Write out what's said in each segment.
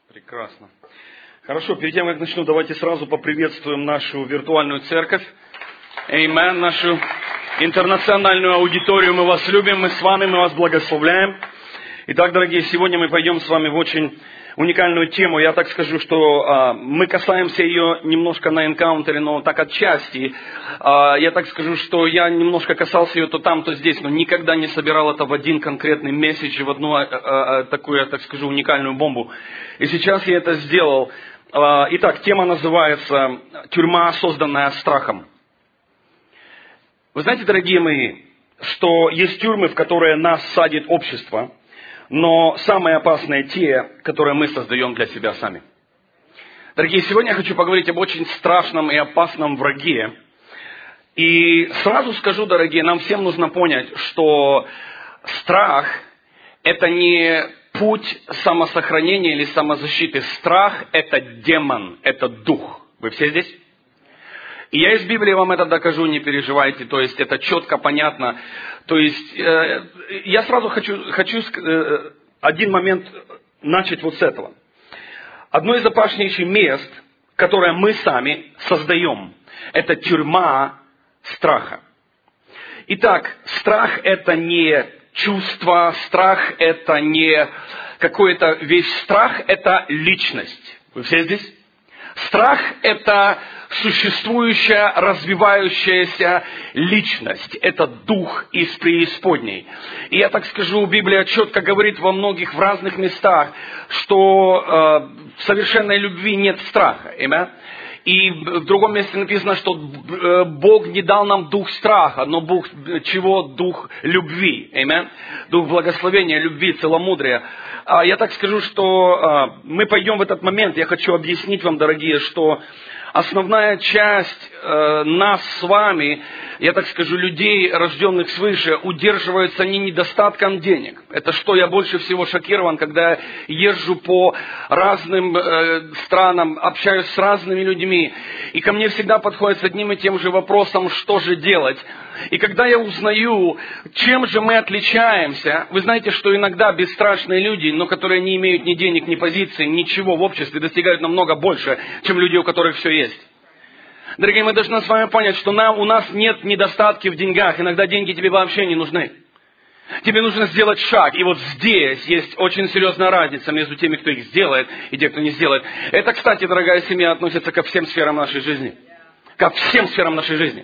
Прекрасно. Хорошо, перед тем, как начну, давайте сразу поприветствуем нашу виртуальную церковь. Аминь, нашу интернациональную аудиторию. Мы вас любим, мы с вами, мы вас благословляем. Итак, дорогие, сегодня мы пойдем с вами в очень уникальную тему. Я так скажу, что мы касаемся ее немножко на энкаунтере, но так отчасти. Я так скажу, что я немножко касался ее то там, то здесь, но никогда не собирал это в один конкретный месседж, в одну такую, я так скажу, уникальную бомбу. И сейчас я это сделал. Итак, тема называется «Тюрьма, созданная страхом». Вы знаете, дорогие мои, что есть тюрьмы, в которые нас садит общество, но самые опасные те, которые мы создаем для себя сами. Дорогие, сегодня я хочу поговорить об очень страшном и опасном враге. И сразу скажу, дорогие, нам всем нужно понять, что страх – это не путь самосохранения или самозащиты. Страх – это демон, это дух. Вы все здесь? И я из Библии вам это докажу, не переживайте. То есть это четко, понятно. То есть я сразу хочу один момент начать вот с этого. Одно из опаснейших мест, которое мы сами создаем, это тюрьма страха. Итак, страх это не чувство, страх это не какой-то вещь. Страх это личность. Вы все здесь? Страх это существующая, развивающаяся личность. Это дух из преисподней. И я так скажу, Библия четко говорит во многих, в разных местах, что в совершенной любви нет страха. Amen? И в другом месте написано, что Бог не дал нам дух страха, но Бог чего? Дух любви. Amen? Дух благословения, любви, целомудрия. Я так скажу, что мы пойдем в этот момент. Я хочу объяснить вам, дорогие, что основная часть нас с вами, я так скажу, людей, рожденных свыше, удерживается не недостатком денег. Это что я больше всего шокирован, когда езжу по разным странам, общаюсь с разными людьми, и ко мне всегда подходят с одним и тем же вопросом, что же делать. И когда я узнаю, чем же мы отличаемся, вы знаете, что иногда бесстрашные люди, но которые не имеют ни денег, ни позиции, ничего в обществе, достигают намного больше, чем люди, у которых все есть. Дорогие, мы должны с вами понять, что у нас нет недостатки в деньгах. Иногда деньги тебе вообще не нужны. Тебе нужно сделать шаг. И вот здесь есть очень серьезная разница между теми, кто их сделает, и теми, кто не сделает. Это, кстати, дорогая семья, относится ко всем сферам нашей жизни. Ко всем сферам нашей жизни.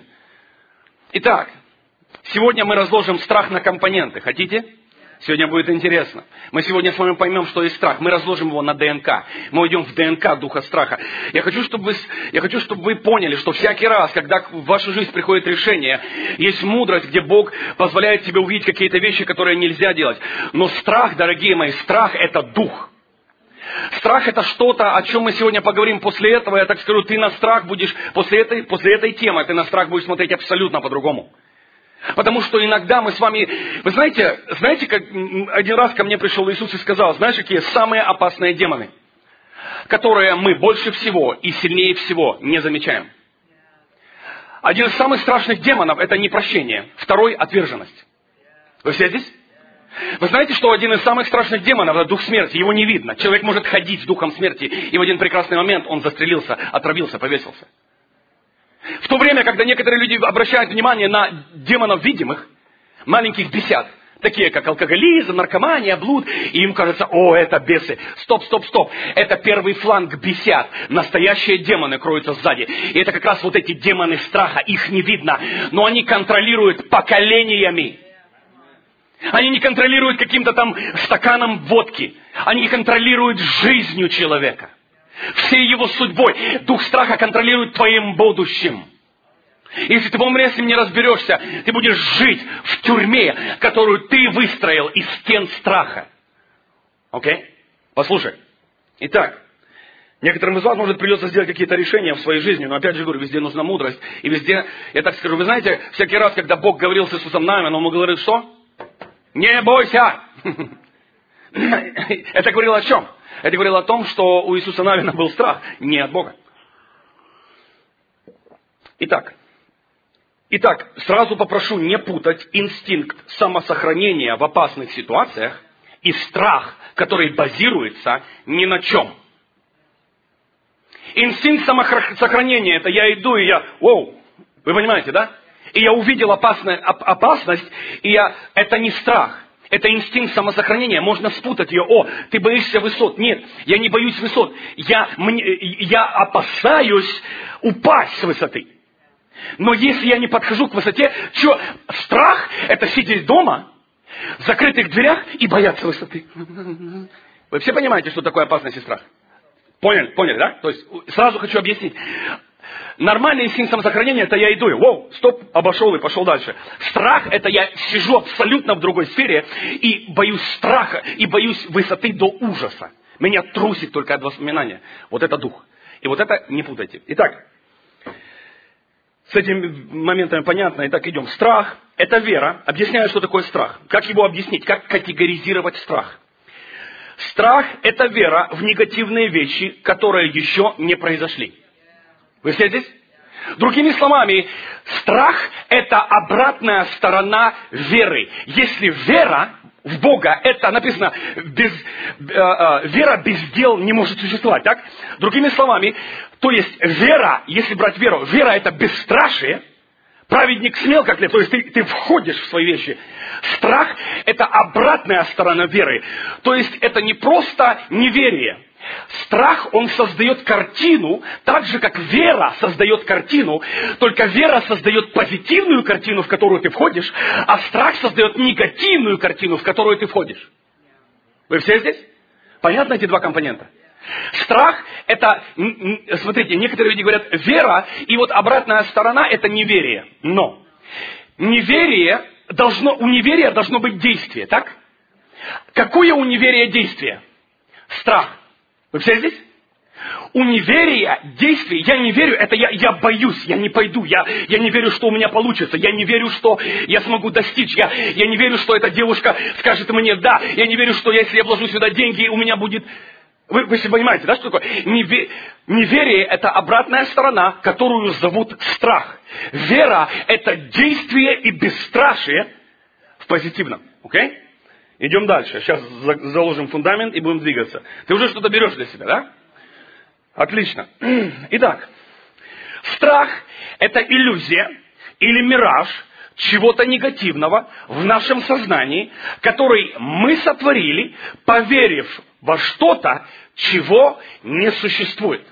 Итак, сегодня мы разложим страх на компоненты. Хотите? Сегодня будет интересно. Мы сегодня с вами поймем, что есть страх. Мы разложим его на ДНК. Мы уйдем в ДНК духа страха. Я хочу, чтобы вы поняли, что всякий раз, когда в вашу жизнь приходит решение, есть мудрость, где Бог позволяет тебе увидеть какие-то вещи, которые нельзя делать. Но страх, дорогие мои, страх это дух. Страх это что-то, о чем мы сегодня поговорим после этого. Я так скажу, ты на страх будешь, после этой темы, ты на страх будешь смотреть абсолютно по-другому. Потому что иногда мы с вами... Вы знаете, как один раз ко мне пришел Иисус и сказал, знаешь, какие самые опасные демоны, которые мы больше всего и сильнее всего не замечаем. Один из самых страшных демонов это непрощение, второй отверженность. Вы все здесь? Вы знаете, что один из самых страшных демонов это дух смерти, его не видно. Человек может ходить с духом смерти, и в один прекрасный момент он застрелился, отравился, повесился. В то время, когда некоторые люди обращают внимание на демонов видимых, маленьких бесят, такие как алкоголизм, наркомания, блуд, и им кажется, о, это бесы. Стоп. Это первый фланг бесят. Настоящие демоны кроются сзади. И это как раз вот эти демоны страха, их не видно, но они контролируют поколениями. Они не контролируют каким-то там стаканом водки. Они контролируют жизнью человека. Всей его судьбой. Дух страха контролирует твоим будущим. Если ты в умре с ним не разберешься, ты будешь жить в тюрьме, которую ты выстроил из стен страха. Окей? Послушай. Итак, некоторым из вас, может, придется сделать какие-то решения в своей жизни, но опять же говорю, везде нужна мудрость. И везде, я так скажу, вы знаете, всякий раз, когда Бог говорил с Иисусом Навином, он ему говорит, что? Не бойся! Это говорило о чем? Это говорило о том, что у Иисуса Навина был страх не от Бога. Итак, сразу попрошу не путать инстинкт самосохранения в опасных ситуациях и страх, который базируется ни на чем. Инстинкт самосохранения, это я иду, и я, воу, вы понимаете, да? И я увидел опасность, и это не страх. Это инстинкт самосохранения. Можно спутать ее. О, ты боишься высот. Нет, я не боюсь высот. Я опасаюсь упасть с высоты. Но если я не подхожу к высоте, страх – это сидеть дома, в закрытых дверях и бояться высоты. Вы все понимаете, что такое опасность и страх? Поняли, да? То есть, сразу хочу объяснить. Нормальный инстинкт самосохранения – это я иду, воу, стоп, обошел и пошел дальше. Страх – это я сижу абсолютно в другой сфере и боюсь страха, и боюсь высоты до ужаса. Меня трусит только от воспоминания. Вот это дух. И вот это не путайте. Итак, с этими моментами понятно. Итак, идем. Страх – это вера. Объясняю, что такое страх. Как его объяснить? Как категоризировать страх? Страх – это вера в негативные вещи, которые еще не произошли. Вы все здесь? Другими словами, страх – это обратная сторона веры. Если вера в Бога, это написано, вера без дел не может существовать, так? Другими словами, то есть вера, если брать веру, вера – это бесстрашие, праведник смел, как лев, то есть ты входишь в свои вещи. Страх – это обратная сторона веры, то есть это не просто неверие. Страх, он создает картину, так же, как вера создает картину, только вера создает позитивную картину, в которую ты входишь, а страх создает негативную картину, в которую ты входишь. Вы все здесь? Понятно эти два компонента? Страх – это, смотрите, некоторые люди говорят, вера, и вот обратная сторона – это неверие. Но у неверия должно быть действие, так? Какое у неверия действие? Страх. Вы все здесь? У неверия действий, я не верю, это я боюсь, я не пойду, я не верю, что у меня получится, я не верю, что я смогу достичь, я не верю, что эта девушка скажет мне «да», я не верю, что если я вложу сюда деньги, у меня будет... Вы все понимаете, да, что такое? Неверие – это обратная сторона, которую зовут страх. Вера – это действие и бесстрашие в позитивном, окей? Идем дальше. Сейчас заложим фундамент и будем двигаться. Ты уже что-то берешь для себя, да? Отлично. Итак, страх – это иллюзия или мираж чего-то негативного в нашем сознании, который мы сотворили, поверив во что-то, чего не существует.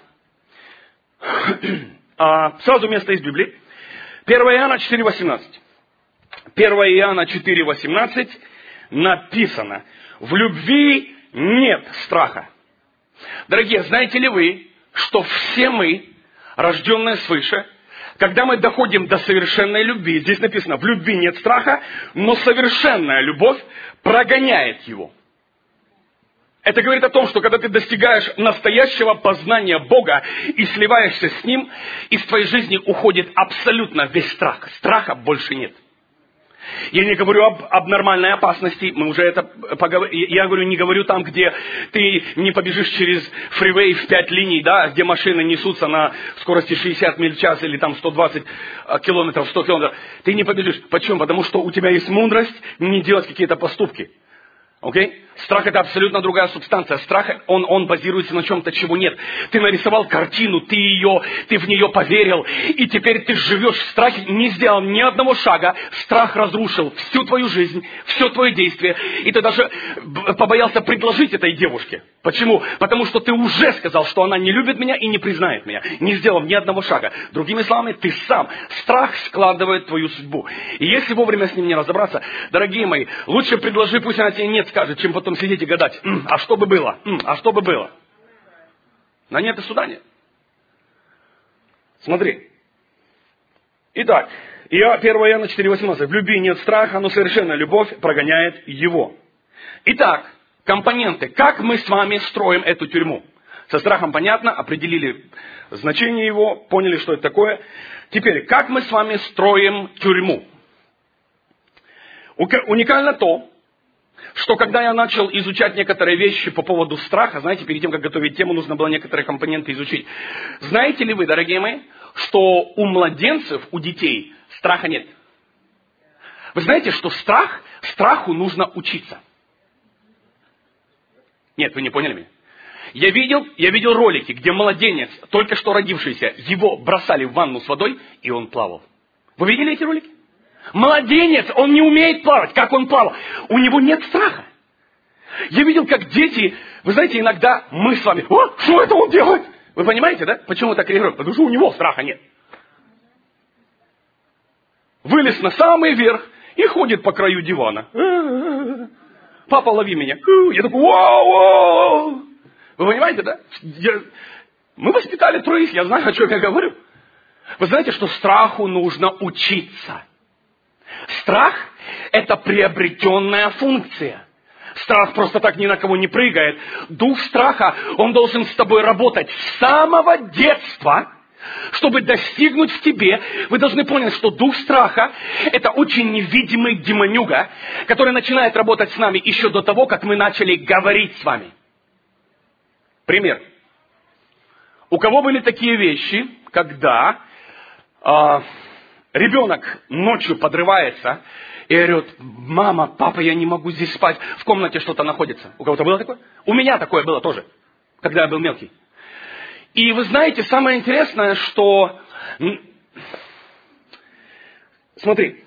Сразу место из Библии. 1 Иоанна 4,18. 1 Иоанна 4,18 написано: в любви нет страха. Дорогие, знаете ли вы, что все мы, рожденные свыше, когда мы доходим до совершенной любви, здесь написано, в любви нет страха, но совершенная любовь прогоняет его. Это говорит о том, что когда ты достигаешь настоящего познания Бога и сливаешься с Ним, из твоей жизни уходит абсолютно весь страх. Страха больше нет. Я не говорю об нормальной опасности, мы уже это поговорили. Я не говорю там, где ты не побежишь через фривей в 5 линий, да, где машины несутся на скорости 60 миль в час или там 120 километров, 100 километров. Ты не побежишь. Почему? Потому что у тебя есть мудрость не делать какие-то поступки. Окей? Страх – это абсолютно другая субстанция. Страх, он базируется на чем-то, чего нет. Ты нарисовал картину, ты в нее поверил, и теперь ты живешь в страхе, не сделал ни одного шага. Страх разрушил всю твою жизнь, все твое действие, и ты даже побоялся предложить этой девушке. Почему? Потому что ты уже сказал, что она не любит меня и не признает меня, не сделал ни одного шага. Другими словами, ты сам. Страх складывает твою судьбу. И если вовремя с ним не разобраться, дорогие мои, лучше предложи, пусть она тебе нет скажет, чем потом сидеть и гадать, а что бы было, а что бы было. На нет и суда нет. Смотри. Итак, 1 Иоанна 4,18. В любви нет страха, но совершенная любовь прогоняет его. Итак, компоненты. Как мы с вами строим эту тюрьму? Со страхом понятно, определили значение его, поняли, что это такое. Теперь, как мы с вами строим тюрьму? Уникально то, что когда я начал изучать некоторые вещи по поводу страха, знаете, перед тем, как готовить тему, нужно было некоторые компоненты изучить. Знаете ли вы, дорогие мои, что у младенцев, у детей страха нет? Вы знаете, что страху нужно учиться? Нет, вы не поняли меня. Я видел ролики, где младенец, только что родившийся, его бросали в ванну с водой, и он плавал. Вы видели эти ролики? Младенец, он не умеет плавать. Как он плавал? У него нет страха. Я видел, как дети, вы знаете, иногда мы с вами, что это он делает? Вы понимаете, да? Почему так реагируем? Потому что у него страха нет. Вылез на самый верх и ходит по краю дивана. Папа, лови меня. Я такой, вау. Вы понимаете, да? Мы воспитали троих, я знаю, о чем я говорю. Вы знаете, что страху нужно учиться. Страх – это приобретенная функция. Страх просто так ни на кого не прыгает. Дух страха, он должен с тобой работать с самого детства, чтобы достигнуть в тебе. Вы должны понять, что дух страха – это очень невидимый демонюга, который начинает работать с нами еще до того, как мы начали говорить с вами. Пример. У кого были такие вещи, когда ребенок ночью подрывается и орет: мама, папа, я не могу здесь спать, в комнате что-то находится. У кого-то было такое? У меня такое было тоже, когда я был мелкий. И вы знаете, самое интересное, что... Смотри,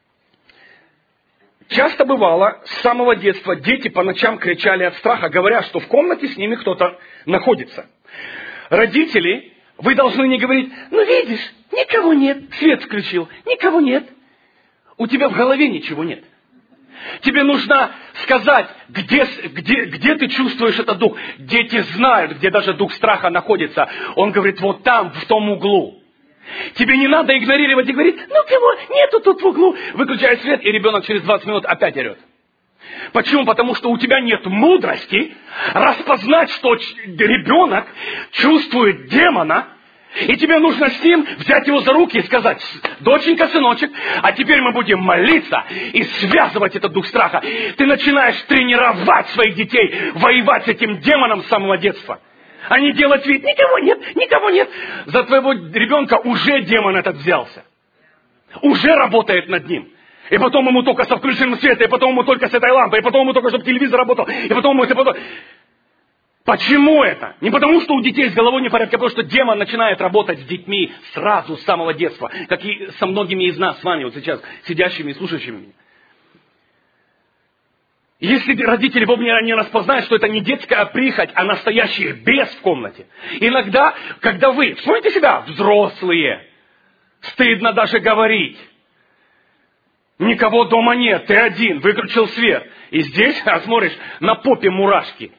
часто бывало, с самого детства дети по ночам кричали от страха, говоря, что в комнате с ними кто-то находится. Родители, вы должны не говорить: ну видишь, никого нет, свет включил, никого нет. У тебя в голове ничего нет. Тебе нужно сказать, где ты чувствуешь этот дух. Дети знают, где даже дух страха находится. Он говорит: вот там, в том углу. Тебе не надо игнорировать и говорить: ну кого нету тут в углу. Выключай свет, и ребенок через 20 минут опять орет. Почему? Потому что у тебя нет мудрости распознать, что ребенок чувствует демона. И тебе нужно с ним взять его за руки и сказать: доченька, сыночек, а теперь мы будем молиться и связывать этот дух страха. Ты начинаешь тренировать своих детей, воевать с этим демоном с самого детства. А не делать вид: никого нет, никого нет. За твоего ребенка уже демон этот взялся. Уже работает над ним. И потом ему только со включенным светом, и потом ему только с этой лампой, и потом ему только, чтобы телевизор работал, и потом ему... Почему это? Не потому, что у детей с головой не в порядке, а потому что демон начинает работать с детьми сразу, с самого детства. Как и со многими из нас с вами, вот сейчас, сидящими и слушающими меня. Если родители вовремя не распознают, что это не детская прихоть, а настоящий бес в комнате. Иногда, когда вы, вспомните себя, взрослые, стыдно даже говорить. Никого дома нет, ты один, выключил свет. И здесь, смотришь, на попе мурашки.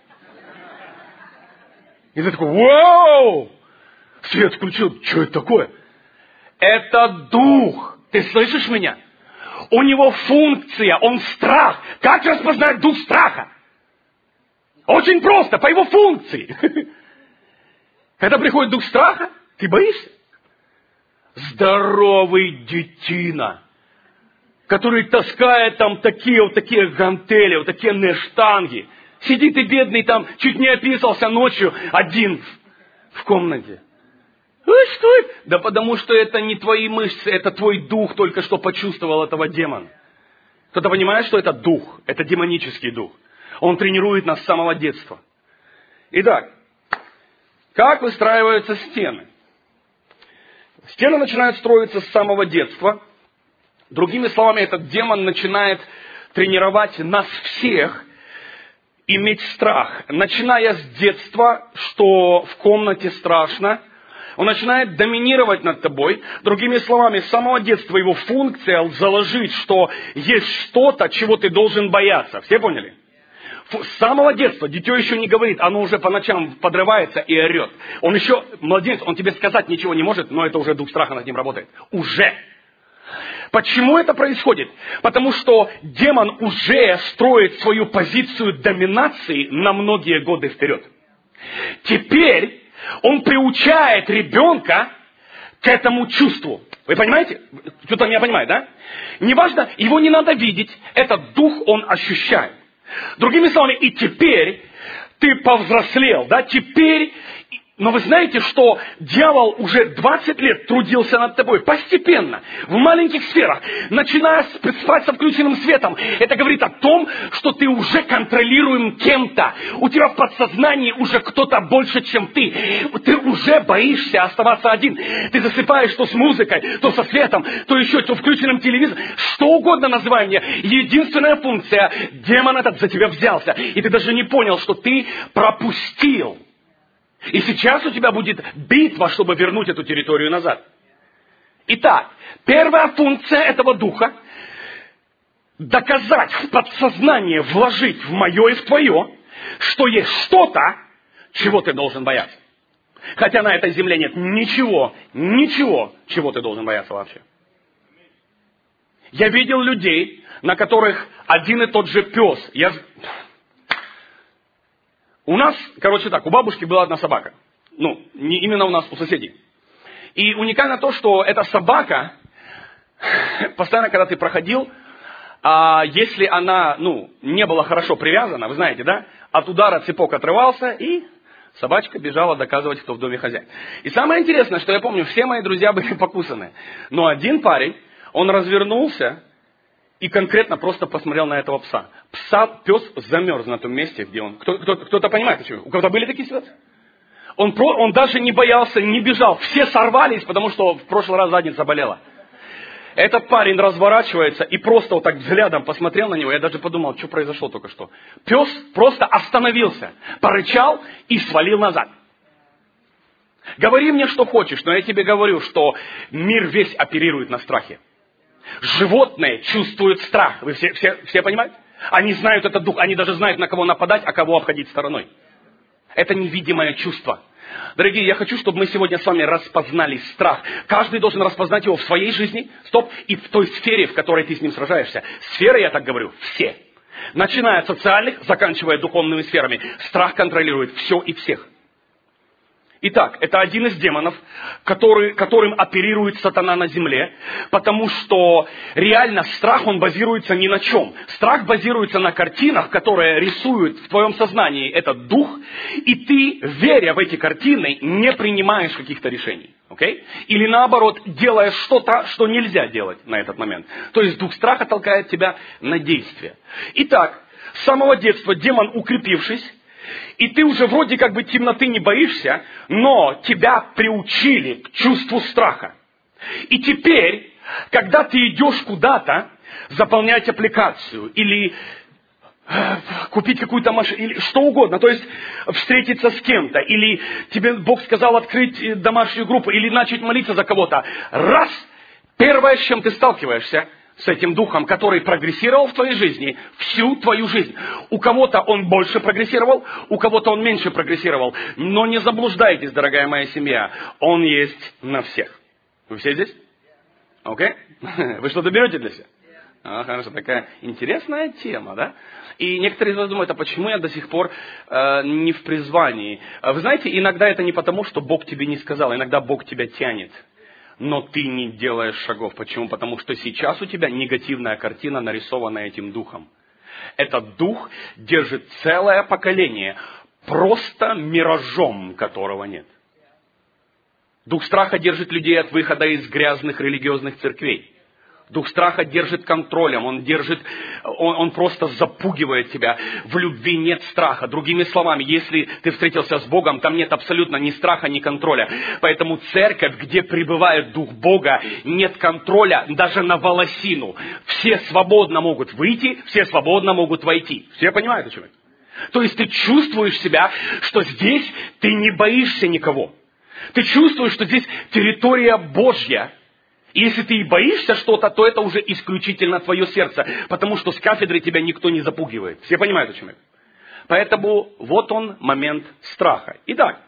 И ты такой: вау! Свет включил. Что это такое? Это дух. Ты слышишь меня? У него функция, он страх. Как распознать дух страха? Очень просто, по его функции. Когда приходит дух страха, ты боишься? Здоровый детина, который таскает там такие гантели, вот такие нештанги. Сидит и бедный там, чуть не описался ночью один в комнате. Что это? Да потому что это не твои мышцы, это твой дух только что почувствовал этого демона. Кто-то понимает, что это дух, это демонический дух. Он тренирует нас с самого детства. Итак, как выстраиваются стены? Стены начинают строиться с самого детства. Другими словами, этот демон начинает тренировать нас всех иметь страх. Начиная с детства, что в комнате страшно, он начинает доминировать над тобой. Другими словами, с самого детства его функция заложить, что есть что-то, чего ты должен бояться. Все поняли? С самого детства дитё еще не говорит, оно уже по ночам подрывается и орет. Он еще младенец, он тебе сказать ничего не может, но это уже дух страха над ним работает. Уже. Почему это происходит? Потому что демон уже строит свою позицию доминации на многие годы вперед. Теперь он приучает ребенка к этому чувству. Вы понимаете? Кто-то меня понимает, да? Неважно, его не надо видеть, этот дух он ощущает. Другими словами, и теперь ты повзрослел, да? Теперь Но вы знаете, что дьявол уже 20 лет трудился над тобой постепенно, в маленьких сферах, начиная спать со включенным светом. Это говорит о том, что ты уже контролируем кем-то. У тебя в подсознании уже кто-то больше, чем ты. Ты уже боишься оставаться один. Ты засыпаешь то с музыкой, то со светом, то еще, то включенным телевизором. Что угодно называй мне. Единственная функция – демон этот за тебя взялся. И ты даже не понял, что ты пропустил. И сейчас у тебя будет битва, чтобы вернуть эту территорию назад. Итак, первая функция этого духа – доказать в подсознание, вложить в мое и в твое, что есть что-то, чего ты должен бояться. Хотя на этой земле нет ничего, чего ты должен бояться вообще. Я видел людей, на которых один и тот же пес. У нас, у бабушки была одна собака. Не именно у нас, у соседей. И уникально то, что эта собака, постоянно, когда ты проходил, если она, не была хорошо привязана, вы знаете, да, от удара цепок отрывался, и собачка бежала доказывать, кто в доме хозяин. И самое интересное, что я помню, все мои друзья были покусаны. Но один парень, он развернулся, и конкретно просто посмотрел на этого пса. Пес замерз на том месте, где он. Кто-то понимает, почему? У кого-то были такие ситуации? Он даже не боялся, не бежал. Все сорвались, потому что в прошлый раз задница болела. Этот парень разворачивается и просто вот так взглядом посмотрел на него. Я даже подумал, что произошло только что. Пес просто остановился, порычал и свалил назад. Говори мне, что хочешь, но я тебе говорю, что мир весь оперирует на страхе. Животные чувствуют страх. Вы все понимаете? Они знают этот дух. Они даже знают, на кого нападать, а кого обходить стороной. Это невидимое чувство. Дорогие, я хочу, чтобы мы сегодня с вами распознали страх. Каждый должен распознать его в своей жизни, и в той сфере, в которой ты с ним сражаешься. Сферы, я так говорю, все. Начиная от социальных, заканчивая духовными сферами. Страх контролирует все и всех. Итак, это один из демонов, которым оперирует сатана на земле, потому что реально страх, он базируется ни на чем. Страх базируется на картинах, которые рисуют в твоем сознании этот дух, и ты, веря в эти картины, не принимаешь каких-то решений. Okay? Или наоборот, делаешь что-то, что нельзя делать на этот момент. То есть дух страха толкает тебя на действие. Итак, с самого детства демон, укрепившись, и ты уже вроде как бы темноты не боишься, но тебя приучили к чувству страха. И теперь, когда ты идешь куда-то, заполнять аппликацию или купить какую-то машину, или что угодно, то есть встретиться с кем-то, или тебе Бог сказал открыть домашнюю группу, или начать молиться за кого-то, первое, с чем ты сталкиваешься, с этим духом, который прогрессировал в твоей жизни всю твою жизнь. У кого-то он больше прогрессировал, у кого-то он меньше прогрессировал. Но не заблуждайтесь, дорогая моя семья, он есть на всех. Вы все здесь? Окей? Вы что-то берете для себя? Хорошо, такая интересная тема, да? И некоторые из вас думают, а почему я до сих пор не в призвании? Вы знаете, иногда это не потому, что Бог тебе не сказал, иногда Бог тебя тянет. Но ты не делаешь шагов. Почему? Потому что сейчас у тебя негативная картина, нарисованная этим духом. Этот дух держит целое поколение, просто миражом которого нет. Дух страха держит людей от выхода из грязных религиозных церквей. Дух страха держит контролем, он просто запугивает тебя. В любви нет страха. Другими словами, если ты встретился с Богом, там нет абсолютно ни страха, ни контроля. Поэтому церковь, где пребывает Дух Бога, нет контроля даже на волосину. Все свободно могут выйти, все свободно могут войти. Все понимают, о чем это? То есть ты чувствуешь себя, что здесь ты не боишься никого. Ты чувствуешь, что здесь территория Божья. И если ты и боишься что-то, то это уже исключительно твое сердце, потому что с кафедры тебя никто не запугивает. Все понимают, о чем это? Поэтому вот он момент страха. Итак,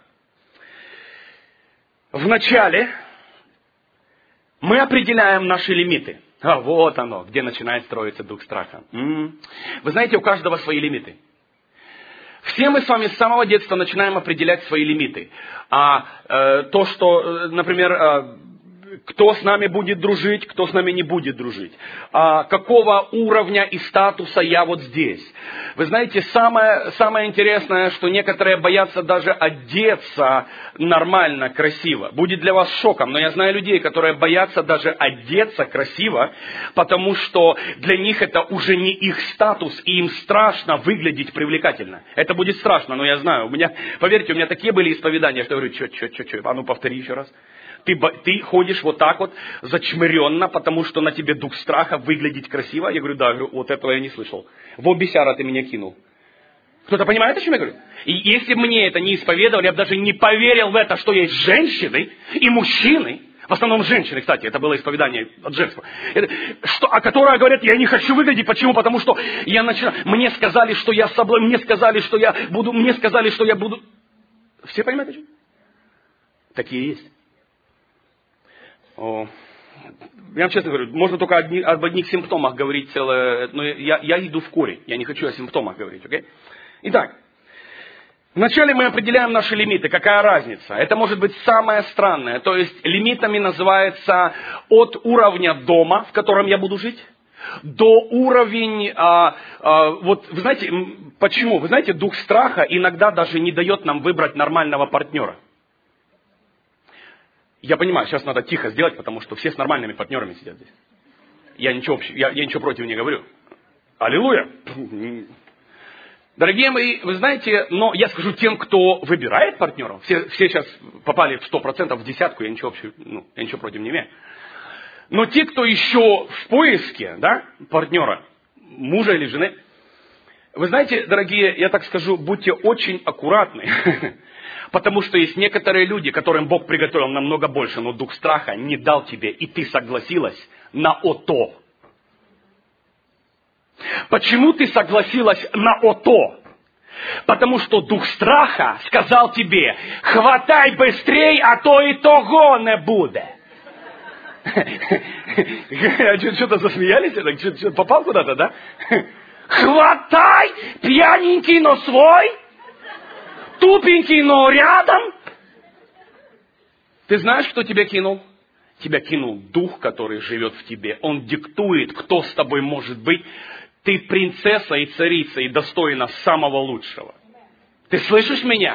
вначале мы определяем наши лимиты. Вот оно, где начинает строиться дух страха. Вы знаете, у каждого свои лимиты. Все мы с вами с самого детства начинаем определять свои лимиты. То, что, например, кто с нами будет дружить, кто с нами не будет дружить. Какого уровня и статуса я вот здесь. Вы знаете, самое интересное, что некоторые боятся даже одеться нормально, красиво. Будет для вас шоком, но я знаю людей, которые боятся даже одеться красиво, потому что для них это уже не их статус, и им страшно выглядеть привлекательно. Это будет страшно, но я знаю. Поверьте, у меня такие были исповедания, что я говорю, что, а ну повтори еще раз. Ты ходишь вот так вот, зачмыренно, потому что на тебе дух страха выглядеть красиво. Я говорю, да, вот этого я не слышал. В обесяра ты меня кинул. Кто-то понимает, о чем я говорю? И если бы мне это не исповедовали, я бы даже не поверил в это, что есть женщины и мужчины, в основном женщины, кстати, это было исповедание от женства, которые говорят, я не хочу выглядеть. Почему? Потому что мне сказали, что я соблазн, мне сказали, что я буду. Все понимают, о чем? Такие есть. Я вам честно говорю, можно только об одних симптомах говорить целое, но я иду в корень, я не хочу о симптомах говорить, окей? Итак, вначале мы определяем наши лимиты, какая разница? Это может быть самое странное, то есть лимитами называется от уровня дома, в котором я буду жить, до уровня, вот вы знаете, почему? Вы знаете, дух страха иногда даже не дает нам выбрать нормального партнера. Я понимаю, сейчас надо тихо сделать, потому что все с нормальными партнерами сидят здесь. Я ничего против не говорю. Аллилуйя! Дорогие мои, вы знаете, но я скажу тем, кто выбирает партнеров, все сейчас попали в 100% в десятку, я ничего против не имею. Но те, кто еще в поиске, да, партнера, мужа или жены, вы знаете, дорогие, я так скажу, будьте очень аккуратны. Потому что есть некоторые люди, которым Бог приготовил намного больше, но дух страха не дал тебе, и ты согласилась на ото. Почему ты согласилась на ото? Потому что дух страха сказал тебе, хватай быстрей, а то и того не будет. Что-то засмеялись? Что, попал куда-то, да? Хватай, пьяненький, но свой. Тупенький, но рядом. Ты знаешь, кто тебя кинул? Тебя кинул дух, который живет в тебе. Он диктует, кто с тобой может быть. Ты принцесса и царица, и достойна самого лучшего. Ты слышишь меня?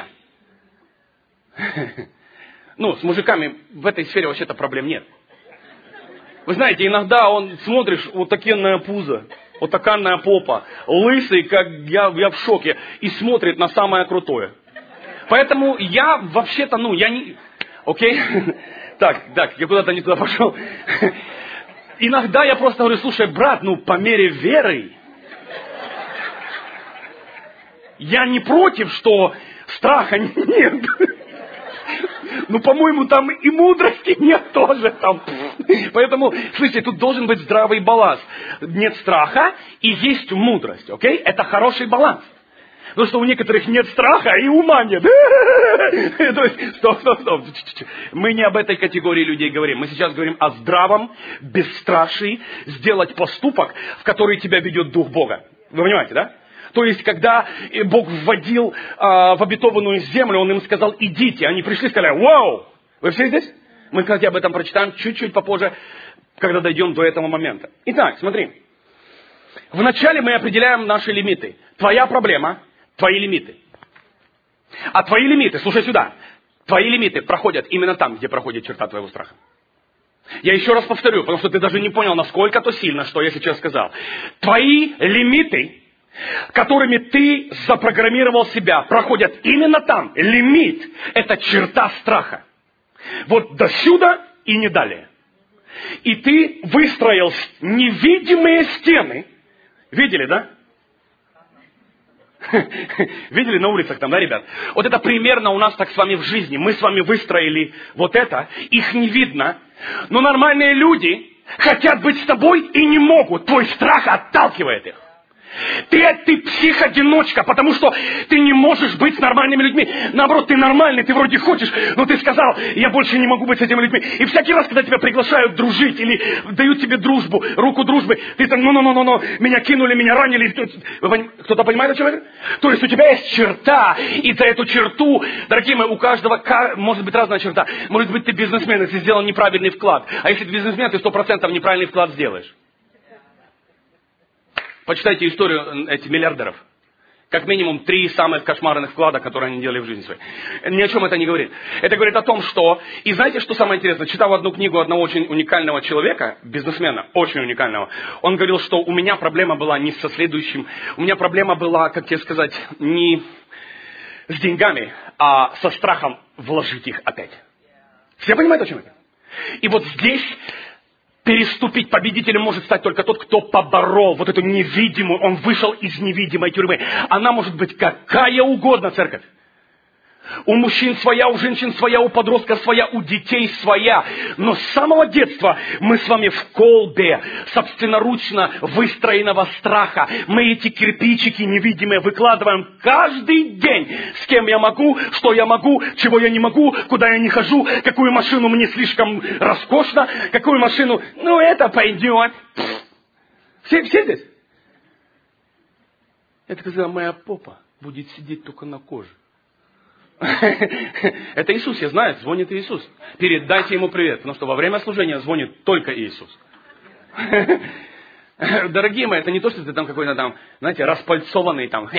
С мужиками в этой сфере вообще-то проблем нет. Вы знаете, иногда смотришь, вот такенная пузо, вот такая попа, лысый, как я в шоке, и смотрит на самое крутое. Поэтому я вообще-то, я не... Окей? Так, я куда-то не туда пошел. Иногда я просто говорю, слушай, брат, по мере веры. Я не против, что страха нет. По-моему, там и мудрости нет тоже. Поэтому, слушайте, тут должен быть здравый баланс. Нет страха и есть мудрость, окей? Это хороший баланс. Потому что у некоторых нет страха и ума нет. То есть, стоп. Мы не об этой категории людей говорим. Мы сейчас говорим о здравом бесстрашии сделать поступок, в который тебя ведет Дух Бога. Вы понимаете, да? То есть, когда Бог вводил в обетованную землю, Он им сказал, идите. Они пришли и сказали, вау, вы все здесь? Мы, кстати, об этом прочитаем чуть-чуть попозже, когда дойдем до этого момента. Итак, смотри. Вначале мы определяем наши лимиты. Твоя проблема – твои лимиты. А твои лимиты, слушай сюда, твои лимиты проходят именно там, где проходит черта твоего страха. Я еще раз повторю, потому что ты даже не понял, насколько то сильно, что я сейчас сказал. Твои лимиты, которыми ты запрограммировал себя, проходят именно там. Лимит – это черта страха. Вот до сюда и не далее. И ты выстроил невидимые стены. Видели, да? Видели на улицах там, да, ребят? Вот это примерно у нас так с вами в жизни. Мы с вами выстроили вот это, их не видно. Но нормальные люди хотят быть с тобой и не могут. Твой страх отталкивает их. Ты псих-одиночка, потому что ты не можешь быть с нормальными людьми. Наоборот, ты нормальный, ты вроде хочешь, но ты сказал, я больше не могу быть с этими людьми. И всякий раз, когда тебя приглашают дружить или дают тебе дружбу, руку дружбы, ты так, меня кинули, меня ранили. Кто-то понимает, о чем я? То есть у тебя есть черта, и за эту черту, дорогие мои, у каждого может быть разная черта. Может быть, ты бизнесмен, если сделал неправильный вклад. А если ты бизнесмен, ты 100% неправильный вклад сделаешь. Почитайте историю этих миллиардеров. Как минимум 3 самых кошмарных вклада, которые они делали в жизни своей. Ни о чем это не говорит. Это говорит о том, что... И знаете, что самое интересное? Читал одну книгу одного очень уникального человека, бизнесмена, очень уникального. Он говорил, что у меня проблема была не со следующим... У меня проблема была, как тебе сказать, не с деньгами, а со страхом вложить их опять. Все понимают, о чем это? И вот здесь... Переступить победителем может стать только тот, кто поборол вот эту невидимую, он вышел из невидимой тюрьмы. Она может быть какая угодно, церковь. У мужчин своя, у женщин своя, у подростка своя, у детей своя. Но с самого детства мы с вами в колбе собственноручно выстроенного страха. Мы эти кирпичики невидимые выкладываем каждый день. С кем я могу, что я могу, чего я не могу, куда я не хожу, какую машину мне слишком роскошно, какую машину, это пойдет. Все здесь? Это когда моя попа будет сидеть только на коже. Это Иисус, я знаю, звонит Иисус. Передайте ему привет, потому что во время служения звонит только Иисус. Дорогие мои, это не то, что ты там какой-то там, знаете, распальцованный там.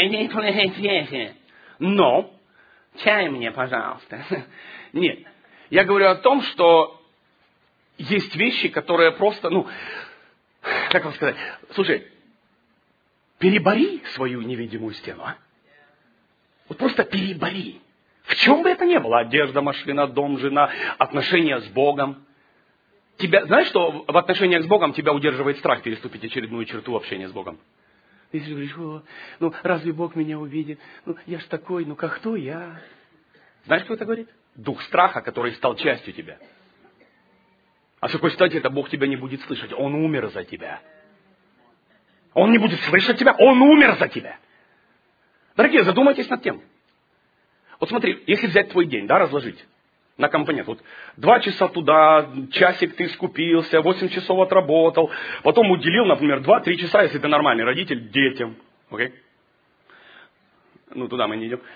Но, чай мне, пожалуйста. Нет. Я говорю о том, что есть вещи, которые просто, как вам сказать, слушай, перебори свою невидимую стену, а? Вот просто перебори. В чем бы это ни было, одежда, машина, дом, жена, отношения с Богом. Знаешь, что в отношениях с Богом тебя удерживает страх переступить очередную черту общения с Богом? Ты говоришь, разве Бог меня увидит? Я ж такой, кто я? Знаешь, кто это говорит? Дух страха, который стал частью тебя. А с какой стати это Бог тебя не будет слышать? Он умер за тебя. Он не будет слышать тебя, Он умер за тебя. Дорогие, задумайтесь над тем. Вот смотри, если взять твой день, разложить на компонент. 2 часа туда, часик ты скупился, 8 часов отработал, потом уделил, например, 2-3 часа, если ты нормальный родитель, детям. Окей? Туда мы не идем.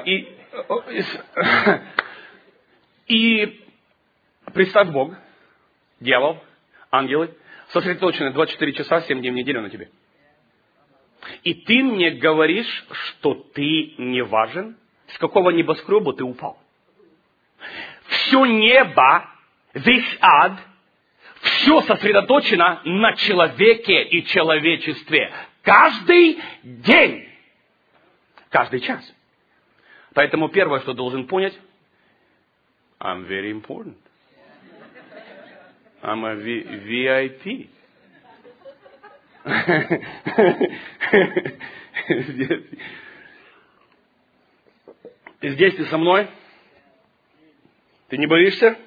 И представь Бог, дьявол, ангелы, сосредоточены 24 часа, 7 дней в неделю на тебе. И ты мне говоришь, что ты не важен? С какого небоскреба ты упал? Все небо, весь ад, все сосредоточено на человеке и человечестве. Каждый день. Каждый час. Поэтому первое, что должен понять, I'm very important. I'm a VIP. Здесь ты со мной? Ты не боишься?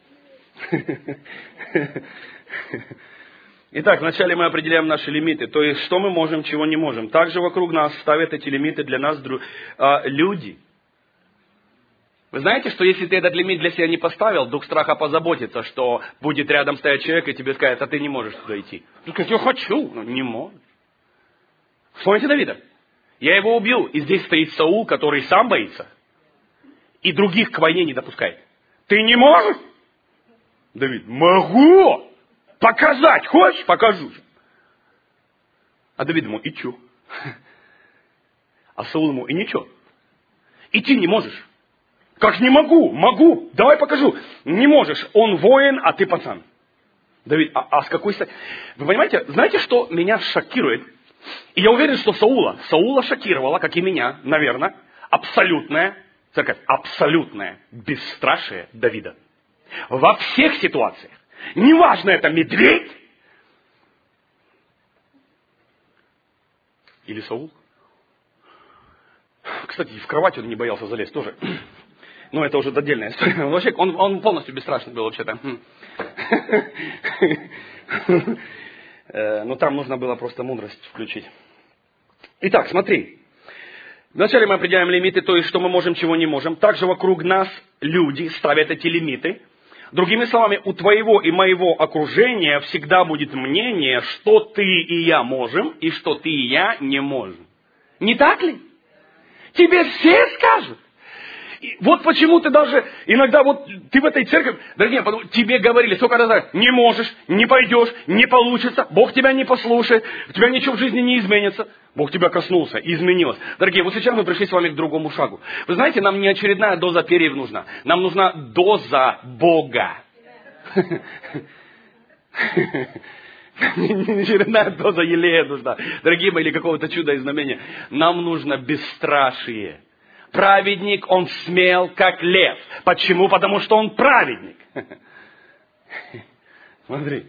Итак, вначале мы определяем наши лимиты. То есть, что мы можем, чего не можем. Также вокруг нас ставят эти лимиты для нас люди. Вы знаете, что если ты этот лимит для себя не поставил, дух страха позаботится, что будет рядом стоять человек и тебе скажет, а ты не можешь туда идти. Ты скажешь, я хочу, но не можешь. Вспомните Давида. Я его убил, и здесь стоит Саул, который сам боится. И других к войне не допускает. Ты не можешь? Давид, могу! Показать хочешь? Покажу. А Давид ему, и чё? А Саул ему, и ничего. Идти не можешь. Как не могу? Могу. Давай покажу. Не можешь. Он воин, а ты пацан. Давид, а с какой стати? Вы понимаете, знаете, что меня шокирует? И я уверен, что Саула шокировала, как и меня, наверное, абсолютное бесстрашие Давида. Во всех ситуациях. Неважно, это медведь или Саул. Кстати, в кровать он не боялся залезть тоже. Но это уже отдельная история. Вообще, он полностью бесстрашный был вообще-то. Но там нужно было просто мудрость включить. Итак, смотри. Вначале мы определяем лимиты, то есть, что мы можем, чего не можем. Также вокруг нас люди ставят эти лимиты. Другими словами, у твоего и моего окружения всегда будет мнение, что ты и я можем, и что ты и я не можем. Не так ли? Тебе все скажут. И вот почему ты даже, иногда вот ты в этой церкви, дорогие, тебе говорили, сколько раз, не можешь, не пойдешь, не получится, Бог тебя не послушает, у тебя ничего в жизни не изменится. Бог тебя коснулся, изменилось. Дорогие, вот сейчас мы пришли с вами к другому шагу. Вы знаете, нам не очередная доза перьев нужна, нам нужна доза Бога. Не очередная доза елея нужна, дорогие мои, или какого-то чуда и знамения. Нам нужно бесстрашие. Праведник, он смел, как лев. Почему? Потому что он праведник. Смотри.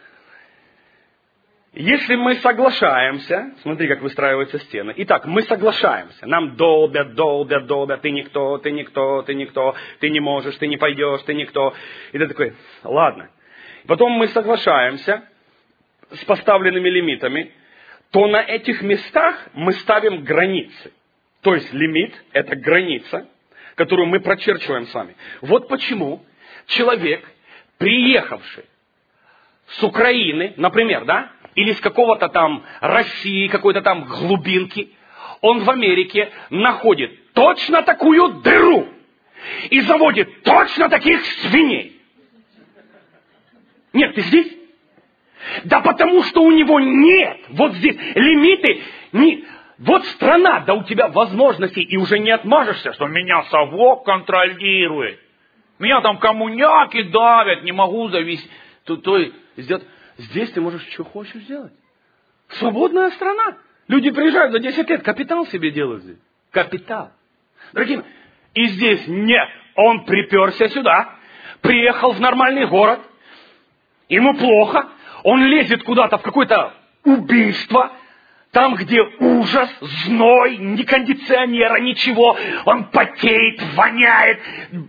Если мы соглашаемся, смотри, как выстраиваются стены. Итак, мы соглашаемся. Нам долбят. Ты никто, ты никто, ты никто. Ты не можешь, ты не пойдешь, ты никто. И ты такой, ладно. Потом мы соглашаемся с поставленными лимитами. То на этих местах мы ставим границы. То есть лимит – это граница, которую мы прочерчиваем с вами. Вот почему человек, приехавший с Украины, например, да, или с какого-то там России, какой-то там глубинки, он в Америке находит точно такую дыру и заводит точно таких свиней. Нет, ты здесь? Да потому что у него нет вот здесь лимиты, вот страна, да у тебя возможностей, и уже не отмажешься, что меня совок контролирует. Меня там коммуняки давят, не могу зависеть. Здесь ты можешь что хочешь сделать. Свободная страна. Люди приезжают за 10 лет, капитал себе делают здесь. Капитал. Дорогие, и здесь нет. Он приперся сюда, приехал в нормальный город, ему плохо, он лезет куда-то в какое-то убийство, там, где ужас, зной, ни кондиционера, ничего, он потеет, воняет.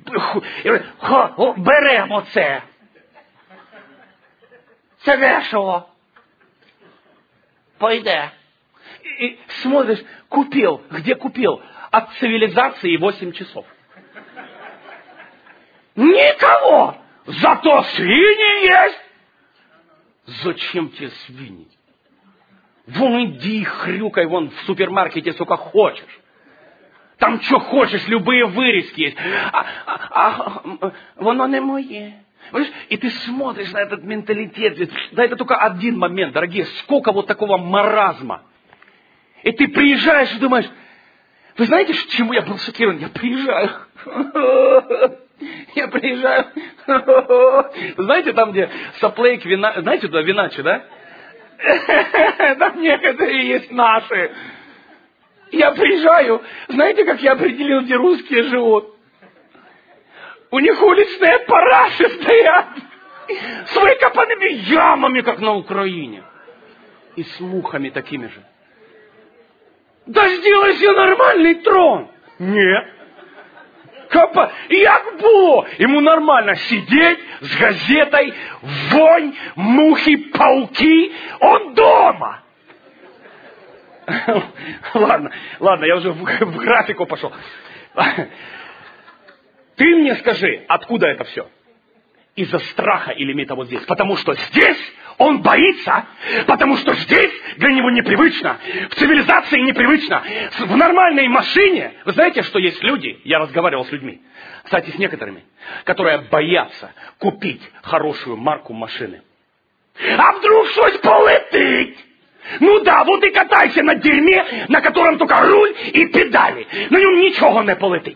Беремо це. Це дешево. Пойде. И смотришь, купил. Где купил? От цивилизации 8 часов. Никого! Зато свиньи есть. Зачем тебе свиньи? Вон иди, хрюкай, вон в супермаркете, сколько хочешь. Там что хочешь, любые вырезки есть. Воно не моє. И ты смотришь на этот менталитет. Да это только один момент, дорогие. Сколько вот такого маразма. И ты приезжаешь и думаешь, вы знаете, чему я был шокирован? Я приезжаю. Знаете, там, где соплейк, вина, знаете, туда Виначи, да? Там некоторые есть наши. Я приезжаю, знаете, как я определил, где русские живут? У них уличные параши стоят с выкопанными ямами, как на Украине. И с мухами такими же. Да сделай себе нормальный трон. Нет. Як було? Ему нормально сидеть с газетой, вонь, мухи, пауки. Он дома. Ладно, я уже в графику пошел. Ты мне скажи, откуда это все? Из-за страха и лимита вот здесь. Потому что здесь он боится, потому что здесь для него непривычно, в цивилизации непривычно, в нормальной машине. Вы знаете, что есть люди, я разговаривал с людьми, кстати, с некоторыми, которые боятся купить хорошую марку машины. А вдруг что-то полетит? Ну да, вот и катайся на дерьме, на котором только руль и педали. На нем ничего не полетит.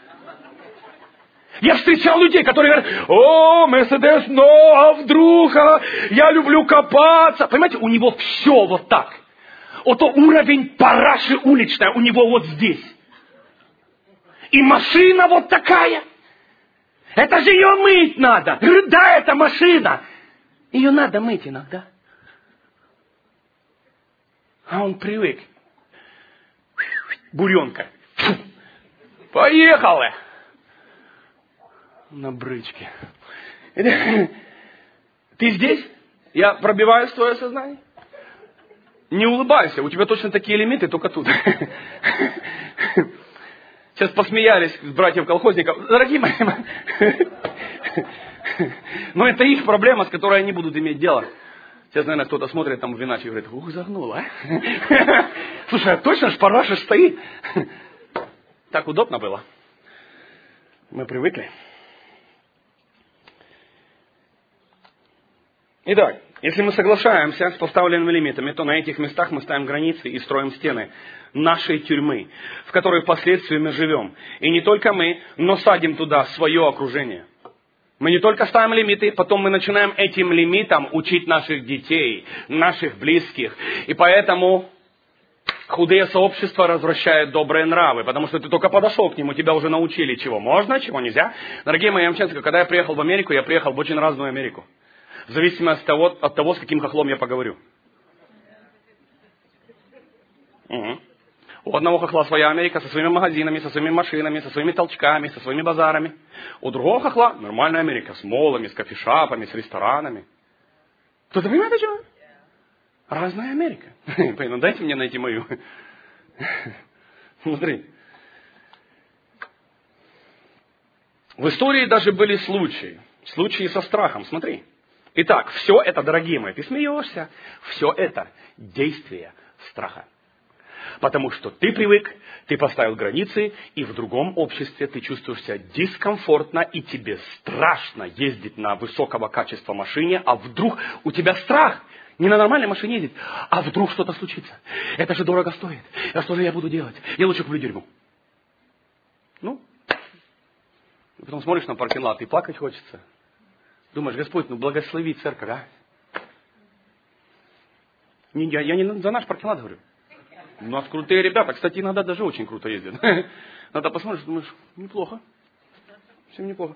Я встречал людей, которые говорят, о, Мерседес, а вдруг, я люблю копаться. Понимаете, у него все вот так. Вот уровень параши уличная у него вот здесь. И машина вот такая. Это же ее мыть надо. Да, это машина. Ее надо мыть иногда. А он привык. Буренка. Поехали. На брычке. Ты здесь? Я пробиваюсь в твое сознание? Не улыбайся, у тебя точно такие лимиты, только тут. Сейчас посмеялись с братьев-колхозников. Дорогие мои, но это их проблема, с которой они будут иметь дело. Сейчас, наверное, кто-то смотрит там в иначе и говорит, ух, загнула, а? Слушай, а точно ж параша стоит? Так удобно было. Мы привыкли. Итак, если мы соглашаемся с поставленными лимитами, то на этих местах мы ставим границы и строим стены нашей тюрьмы, в которой впоследствии мы живем. И не только мы, но садим туда свое окружение. Мы не только ставим лимиты, потом мы начинаем этим лимитам учить наших детей, наших близких. И поэтому худые сообщества развращают добрые нравы, потому что ты только подошел к нему, тебя уже научили, чего можно, чего нельзя. Дорогие мои, я вам честно скажу, когда я приехал в Америку, я приехал в очень разную Америку. В зависимости от того, с каким хохлом я поговорю. Угу. У одного хохла своя Америка со своими магазинами, со своими машинами, со своими толчками, со своими базарами. У другого хохла нормальная Америка с молами, с кофешапами, с ресторанами. Кто-то понимает, о чем? Разная Америка. Ну, дайте мне найти мою. Смотри. В истории даже были случаи со страхом. Смотри. Итак, все это, дорогие мои, ты смеешься, все это действие страха. Потому что ты привык, ты поставил границы, и в другом обществе ты чувствуешь себя дискомфортно, и тебе страшно ездить на высокого качества машине, а вдруг у тебя страх не на нормальной машине ездить, а вдруг что-то случится. Это же дорого стоит. А что же я буду делать? Я лучше куплю дерьмо. Ну, и потом смотришь на паркинг-лот, и плакать хочется. Думаешь, Господь, ну благослови церковь, а? Я не за наш паркинг-лот говорю. У нас крутые ребята. Кстати, иногда даже очень круто ездят. Надо посмотришь, думаешь, неплохо. Всем неплохо.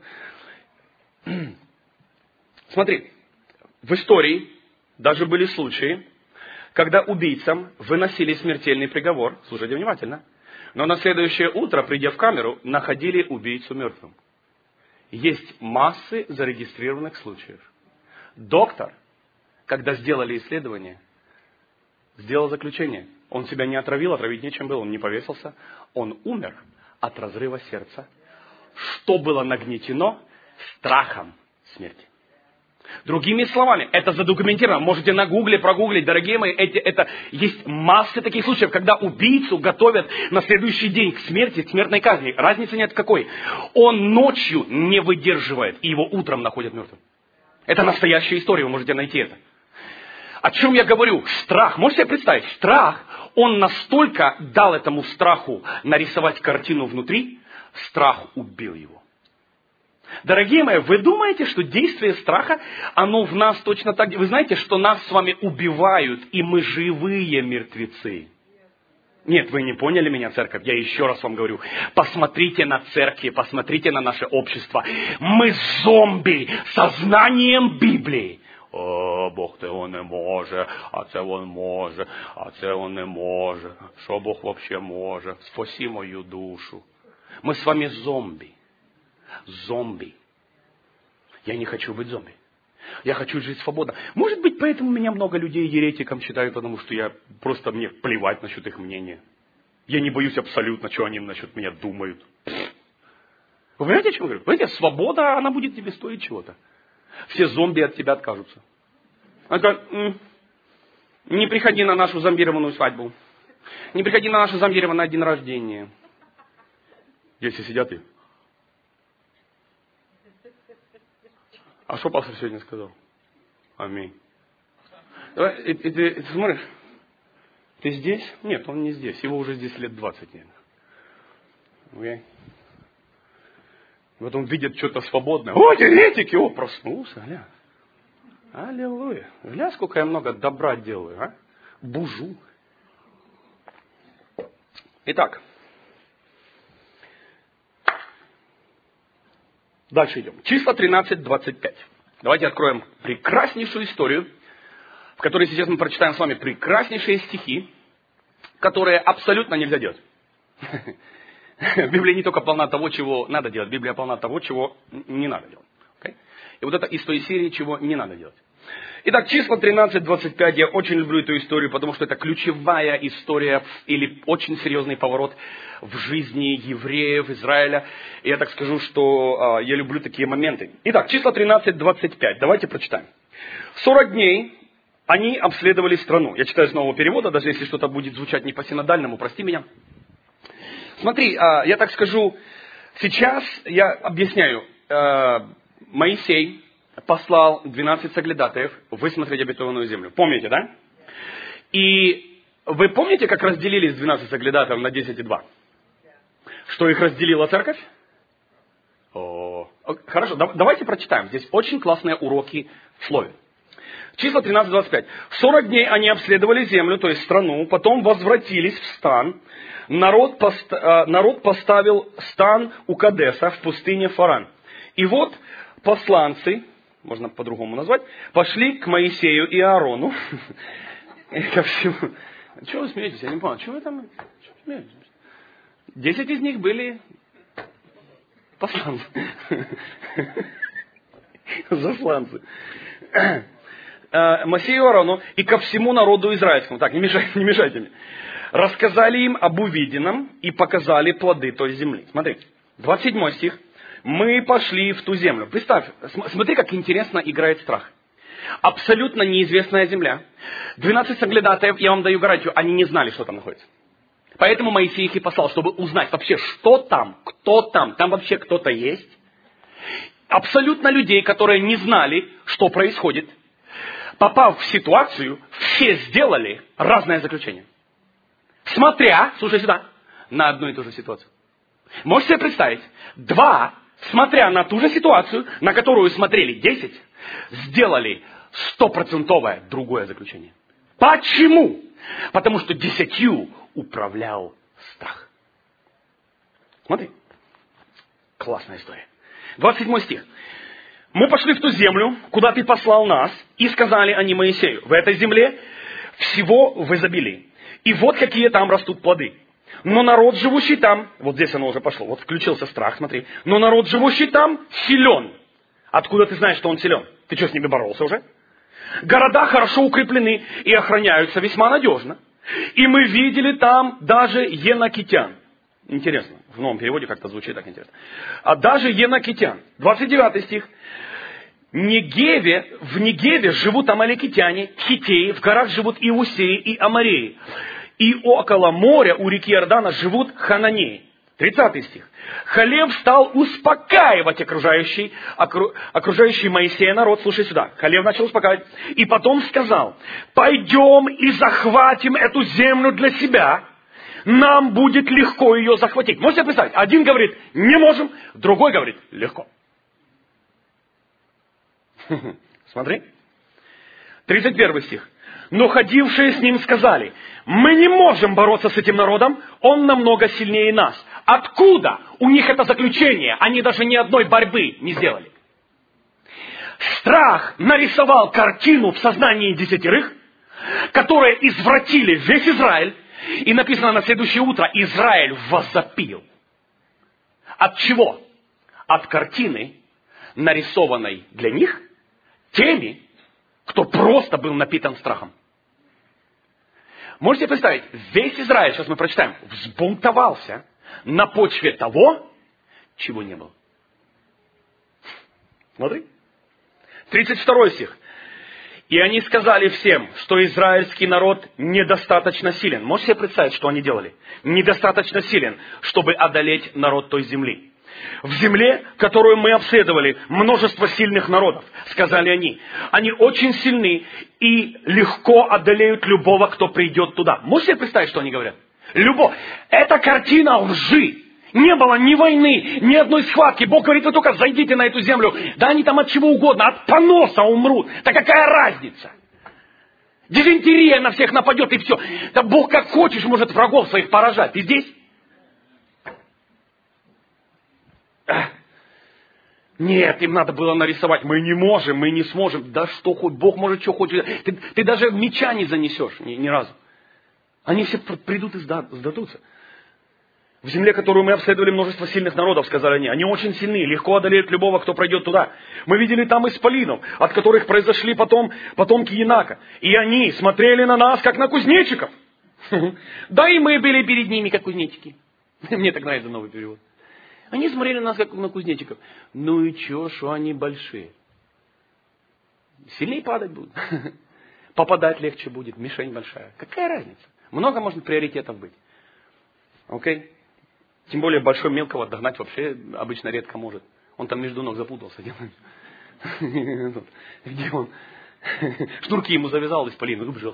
Смотри, в истории даже были случаи, когда убийцам выносили смертельный приговор. Слушайте внимательно. Но на следующее утро, придя в камеру, находили убийцу мертвым. Есть массы зарегистрированных случаев. Доктор, когда сделали исследование, сделал заключение. Он себя не отравил, отравить нечем было, он не повесился. Он умер от разрыва сердца, что было нагнетено страхом смерти. Другими словами, это задокументировано. Можете на гугле прогуглить, дорогие мои, это есть массы таких случаев, когда убийцу готовят на следующий день к смерти, к смертной казни. Разницы нет какой. Он ночью не выдерживает, и его утром находят мертвым. Это настоящая история, вы можете найти это. О чем я говорю? Страх. Можете себе представить? Страх, он настолько дал этому страху нарисовать картину внутри, страх убил его. Дорогие мои, вы думаете, что действие страха, оно в нас точно так... Вы знаете, что нас с вами убивают, и мы живые мертвецы? Нет, вы не поняли меня, церковь. Я еще раз вам говорю. Посмотрите на церкви, посмотрите на наше общество. Мы зомби сознанием Библии. О, Бог те он не може, а це он може, а це он не може. Що Бог вообще може? Спаси мою душу. Мы с вами зомби. Зомби. Я не хочу быть зомби. Я хочу жить свободно. Может быть, поэтому меня много людей еретиком считают, потому что мне плевать насчет их мнения. Я не боюсь абсолютно, что они насчет меня думают. Вы понимаете, о чем я говорю? Понимаете, свобода, она будет тебе стоить чего-то. Все зомби от тебя откажутся. Она говорит, не приходи на нашу зомбированную свадьбу. Не приходи на наше зомбированное день рождения. Если сидят и... А что пастор сегодня сказал? Аминь. И ты смотришь, ты здесь? Нет, он не здесь. Его уже здесь лет 20, наверное. Okay. Вот он видит что-то свободное. О, еретики! О, проснулся, гля. Аллилуйя. Гля, сколько я много добра делаю, а? Бужу. Итак. Дальше идем. Числа 13:25. Давайте откроем прекраснейшую историю, в которой сейчас мы прочитаем с вами прекраснейшие стихи, которые абсолютно нельзя делать. Библия не только полна того, чего надо делать, Библия полна того, чего не надо делать. Okay? И вот это из той серии, чего не надо делать. Итак, числа 13-25, я очень люблю эту историю, потому что это ключевая история или очень серьезный поворот в жизни евреев, Израиля. И я так скажу, что я люблю такие моменты. Итак, числа 13-25, давайте прочитаем. 40 дней они обследовали страну. Я читаю с нового перевода, даже если что-то будет звучать не по-синодальному, прости меня. Смотри, я так скажу, сейчас я объясняю. Моисей послал 12 соглядатаев высмотреть обетованную землю. Помните, да? И вы помните, как разделились 12 соглядатаев на 10 и 2? Что их разделила церковь? Хорошо, давайте прочитаем. Здесь очень классные уроки в слове. Числа 13-25. 40 дней они обследовали землю, то есть страну, потом возвратились в стан. Народ поставил стан у Кадеса в пустыне Фаран. И вот посланцы, можно по-другому назвать, пошли к Моисею и Аарону. Ко всему. Чего вы смеетесь? Я не понял. Чего вы там смеетесь? 10 из них были посланцы. Засланцы. Моисею и Аарону и ко всему народу израильскому. Так, не мешайте мне. Рассказали им об увиденном и показали плоды той земли. Смотрите, 27 стих. Мы пошли в ту землю. Представь, смотри, как интересно играет страх. Абсолютно неизвестная земля. 12 соглядатаев, я вам даю гарантию, они не знали, что там находится. Поэтому Моисей их и послал, чтобы узнать вообще, что там, кто там, там вообще кто-то есть. Абсолютно людей, которые не знали, что происходит. Попав в ситуацию, все сделали разное заключение. Смотря, слушай сюда, на одну и ту же ситуацию. Можете себе представить, два, смотря на ту же ситуацию, на которую смотрели 10, сделали 100% другое заключение. Почему? Потому что 10 управлял страх. Смотри. Классная история. 27 стих. Мы пошли в ту землю, куда ты послал нас, и сказали они Моисею: в этой земле всего в изобилии. И вот какие там растут плоды. Но народ, живущий там, вот здесь оно уже пошло, вот включился страх, смотри. Но народ, живущий там, силен. Откуда ты знаешь, что он силен? Ты что, с ними боролся уже? Города хорошо укреплены и охраняются весьма надежно. И мы видели там даже енокитян. Интересно, в новом переводе как-то звучит так интересно. А даже енокитян. 29 стих. В Негеве живут амалекитяне, хиттеи, в горах живут иусеи и амореи. И около моря у реки Иордана живут хананеи. 30 стих. Халев стал успокаивать окружающий Моисея народ. Слушай сюда. Халев начал успокаивать. И потом сказал: пойдем и захватим эту землю для себя. Нам будет легко ее захватить. Можете представить? Один говорит: не можем. Другой говорит: легко. Смотри. 31 стих. Но ходившие с ним сказали: мы не можем бороться с этим народом, он намного сильнее нас. Откуда у них это заключение? Они даже ни одной борьбы не сделали. Страх нарисовал картину в сознании 10, которые извратили весь Израиль. И написано на следующее утро: Израиль возопил. От чего? От картины, нарисованной для них теми, кто просто был напитан страхом. Можете представить, весь Израиль, сейчас мы прочитаем, взбунтовался на почве того, чего не было. Смотри. 32 стих. И они сказали всем, что израильский народ недостаточно силен. Можете себе представить, что они делали? Недостаточно силен, чтобы одолеть народ той земли. В земле, которую мы обследовали, множество сильных народов, сказали они. Они очень сильны и легко одолеют любого, кто придет туда. Можете себе представить, что они говорят? Это картина лжи. Не было ни войны, ни одной схватки. Бог говорит: вы только зайдите на эту землю. Да они там от чего угодно, от поноса умрут. Да какая разница? Дизентерия на всех нападет и все. Да Бог как хочешь может врагов своих поражать. Ты здесь? Нет, им надо было нарисовать. Мы не можем, мы не сможем. Да что хоть, Бог может, что хочет. Ты даже меча не занесешь ни разу. Они все придут и сдадутся. В земле, которую мы обследовали, множество сильных народов, сказали они. Они очень сильны, легко одолеют любого, кто пройдет туда. Мы видели там исполинов, от которых произошли потомки Енака. И они смотрели на нас, как на кузнечиков. Да и мы были перед ними, как кузнечики. Мне так нравится новый перевод. Они смотрели на нас, как на кузнечиков. Ну и чё, что они большие? Сильнее падать будут. Попадать легче будет, мишень большая. Какая разница? Много может приоритетов быть. Окей? Тем более большой мелкого догнать вообще обычно редко может. Он там между ног запутался. Где он? Шнурки ему завязал, исполин, выбежал.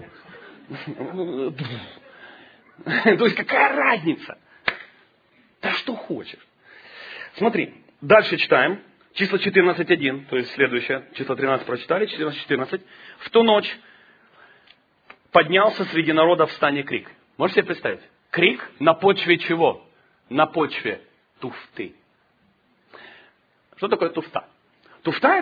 То есть какая разница? Да что хочешь. Смотри, дальше читаем. Число 14.1, то есть следующее. Число 13 прочитали, 14.14. В ту ночь поднялся среди народа в стане крик. Можете себе представить? Крик на почве чего? На почве туфты. Что такое туфта? Туфта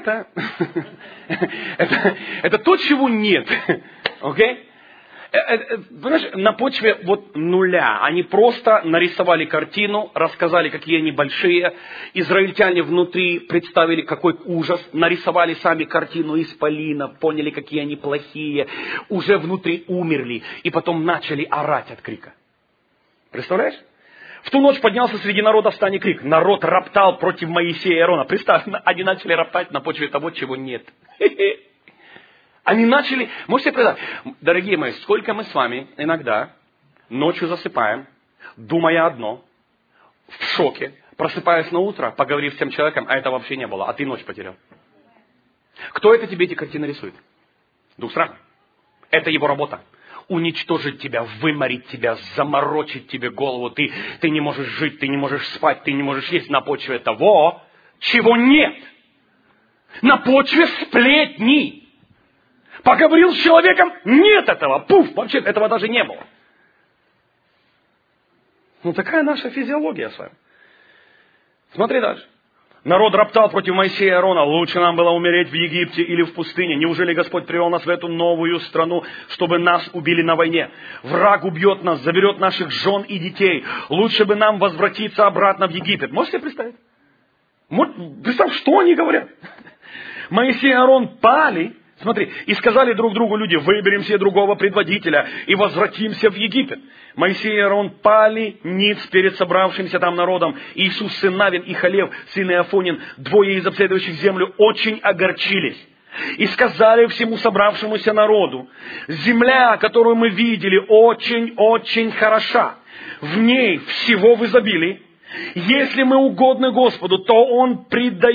это то, чего нет. Окей? Понимаешь, на почве вот нуля. Они просто нарисовали картину, рассказали, какие они большие. Израильтяне внутри представили, какой ужас. Нарисовали сами картину исполинов, поняли, какие они плохие. Уже внутри умерли. И потом начали орать от крика. Представляешь? В ту ночь поднялся среди народа в стане крик. Народ роптал против Моисея и Аарона. Представь, они начали роптать на почве того, чего нет. Они начали... Можете представить? Дорогие мои, сколько мы с вами иногда ночью засыпаем, думая одно, в шоке, просыпаясь на утро, поговорив с тем человеком, а это вообще не было, а ты ночь потерял. Кто это тебе эти картины рисует? Дух страха. Это его работа. Уничтожить тебя, выморить тебя, заморочить тебе голову. Ты не можешь жить, ты не можешь спать, ты не можешь есть на почве того, чего нет. На почве сплетни. Поговорил с человеком, нет этого. Пуф, вообще этого даже не было. Ну такая наша физиология с вами. Смотри дальше. Народ роптал против Моисея и Аарона. Лучше нам было умереть в Египте или в пустыне. Неужели Господь привел нас в эту новую страну, чтобы нас убили на войне? Враг убьет нас, заберет наших жен и детей. Лучше бы нам возвратиться обратно в Египет. Можете себе представить? Представь, что они говорят. Моисей и Аарон пали. Смотри, и сказали друг другу люди, выберем себе другого предводителя и возвратимся в Египет. Моисей и Аарон пали ниц перед собравшимся там народом. Иисус, сын Навин, и Халев, сын Иофонин, двое из обследующих землю, очень огорчились. И сказали всему собравшемуся народу, земля, которую мы видели, очень-очень хороша. В ней всего в изобилии. Если мы угодны Господу, то Он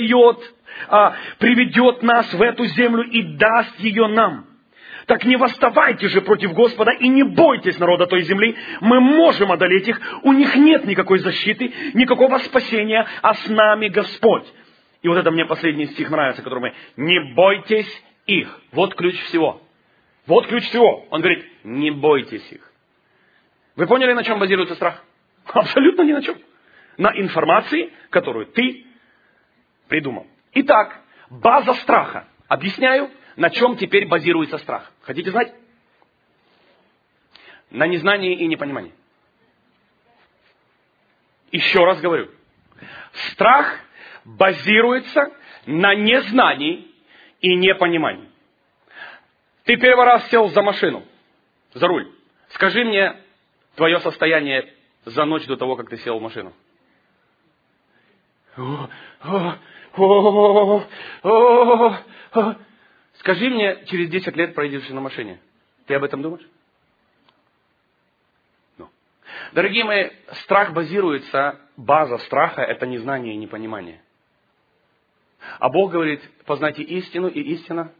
приведет нас в эту землю и даст ее нам. Так не восставайте же против Господа и не бойтесь народа той земли. Мы можем одолеть их. У них нет никакой защиты, никакого спасения, а с нами Господь. И вот это мне последний стих нравится, который мы... Не бойтесь их. Вот ключ всего. Вот ключ всего. Он говорит, не бойтесь их. Вы поняли, на чем базируется страх? Абсолютно ни на чем. На информации, которую ты придумал. Итак, база страха. Объясняю, на чем теперь базируется страх. Хотите знать? На незнании и непонимании. Еще раз говорю. Страх базируется на незнании и непонимании. Ты первый раз сел за машину, за руль. Скажи мне твое состояние за ночь до того, как ты сел в машину. Скажи мне, через 10 лет проедешь на машине. Ты об этом думаешь? No. Дорогие мои, страх базируется, база страха – это незнание и непонимание. А Бог говорит, познайте истину, и истина.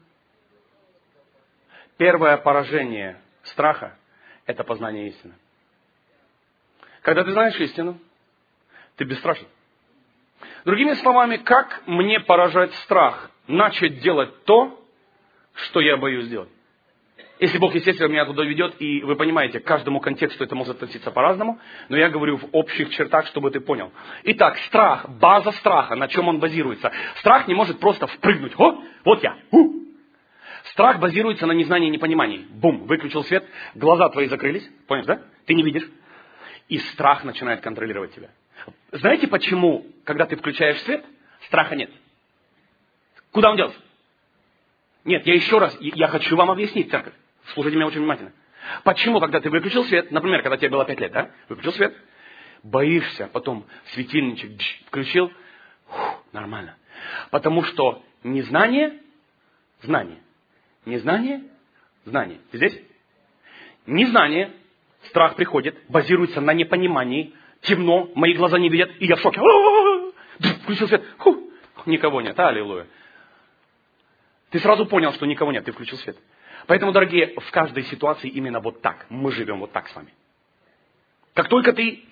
Первое поражение страха – это познание истины. Когда ты знаешь истину, ты бесстрашен. Другими словами, как мне поражать страх? Начать делать то, что я боюсь делать. Если Бог, естественно, меня туда ведет, и вы понимаете, к каждому контексту это может относиться по-разному, но я говорю в общих чертах, чтобы ты понял. Итак, страх, база страха, на чем он базируется? Страх не может просто впрыгнуть. О, вот я. Страх базируется на незнании и непонимании. Бум, выключил свет, глаза твои закрылись, понял, да? Ты не видишь. и страх начинает контролировать тебя. Знаете, почему, когда ты включаешь свет, страха нет? Куда он делся? Нет, я еще раз, я хочу вам объяснить, церковь. Слушайте меня очень внимательно. Почему, когда ты выключил свет, например, когда тебе было 5 лет, да? Выключил свет, боишься, потом светильничек включил, нормально. Потому что незнание, знание. Незнание, знание. Ты здесь? Незнание, страх приходит, базируется на непонимании, темно, мои глаза не видят, и я в шоке. Включил свет, никого нет, аллилуйя. Ты сразу понял, что никого нет, ты включил свет. Поэтому, дорогие, в каждой ситуации именно вот так. Мы живем вот так с вами. Как только ты...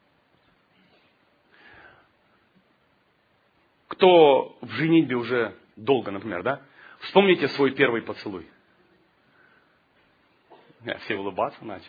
Кто в женитьбе уже долго, например, да? Вспомните свой первый поцелуй. Все улыбаться начали.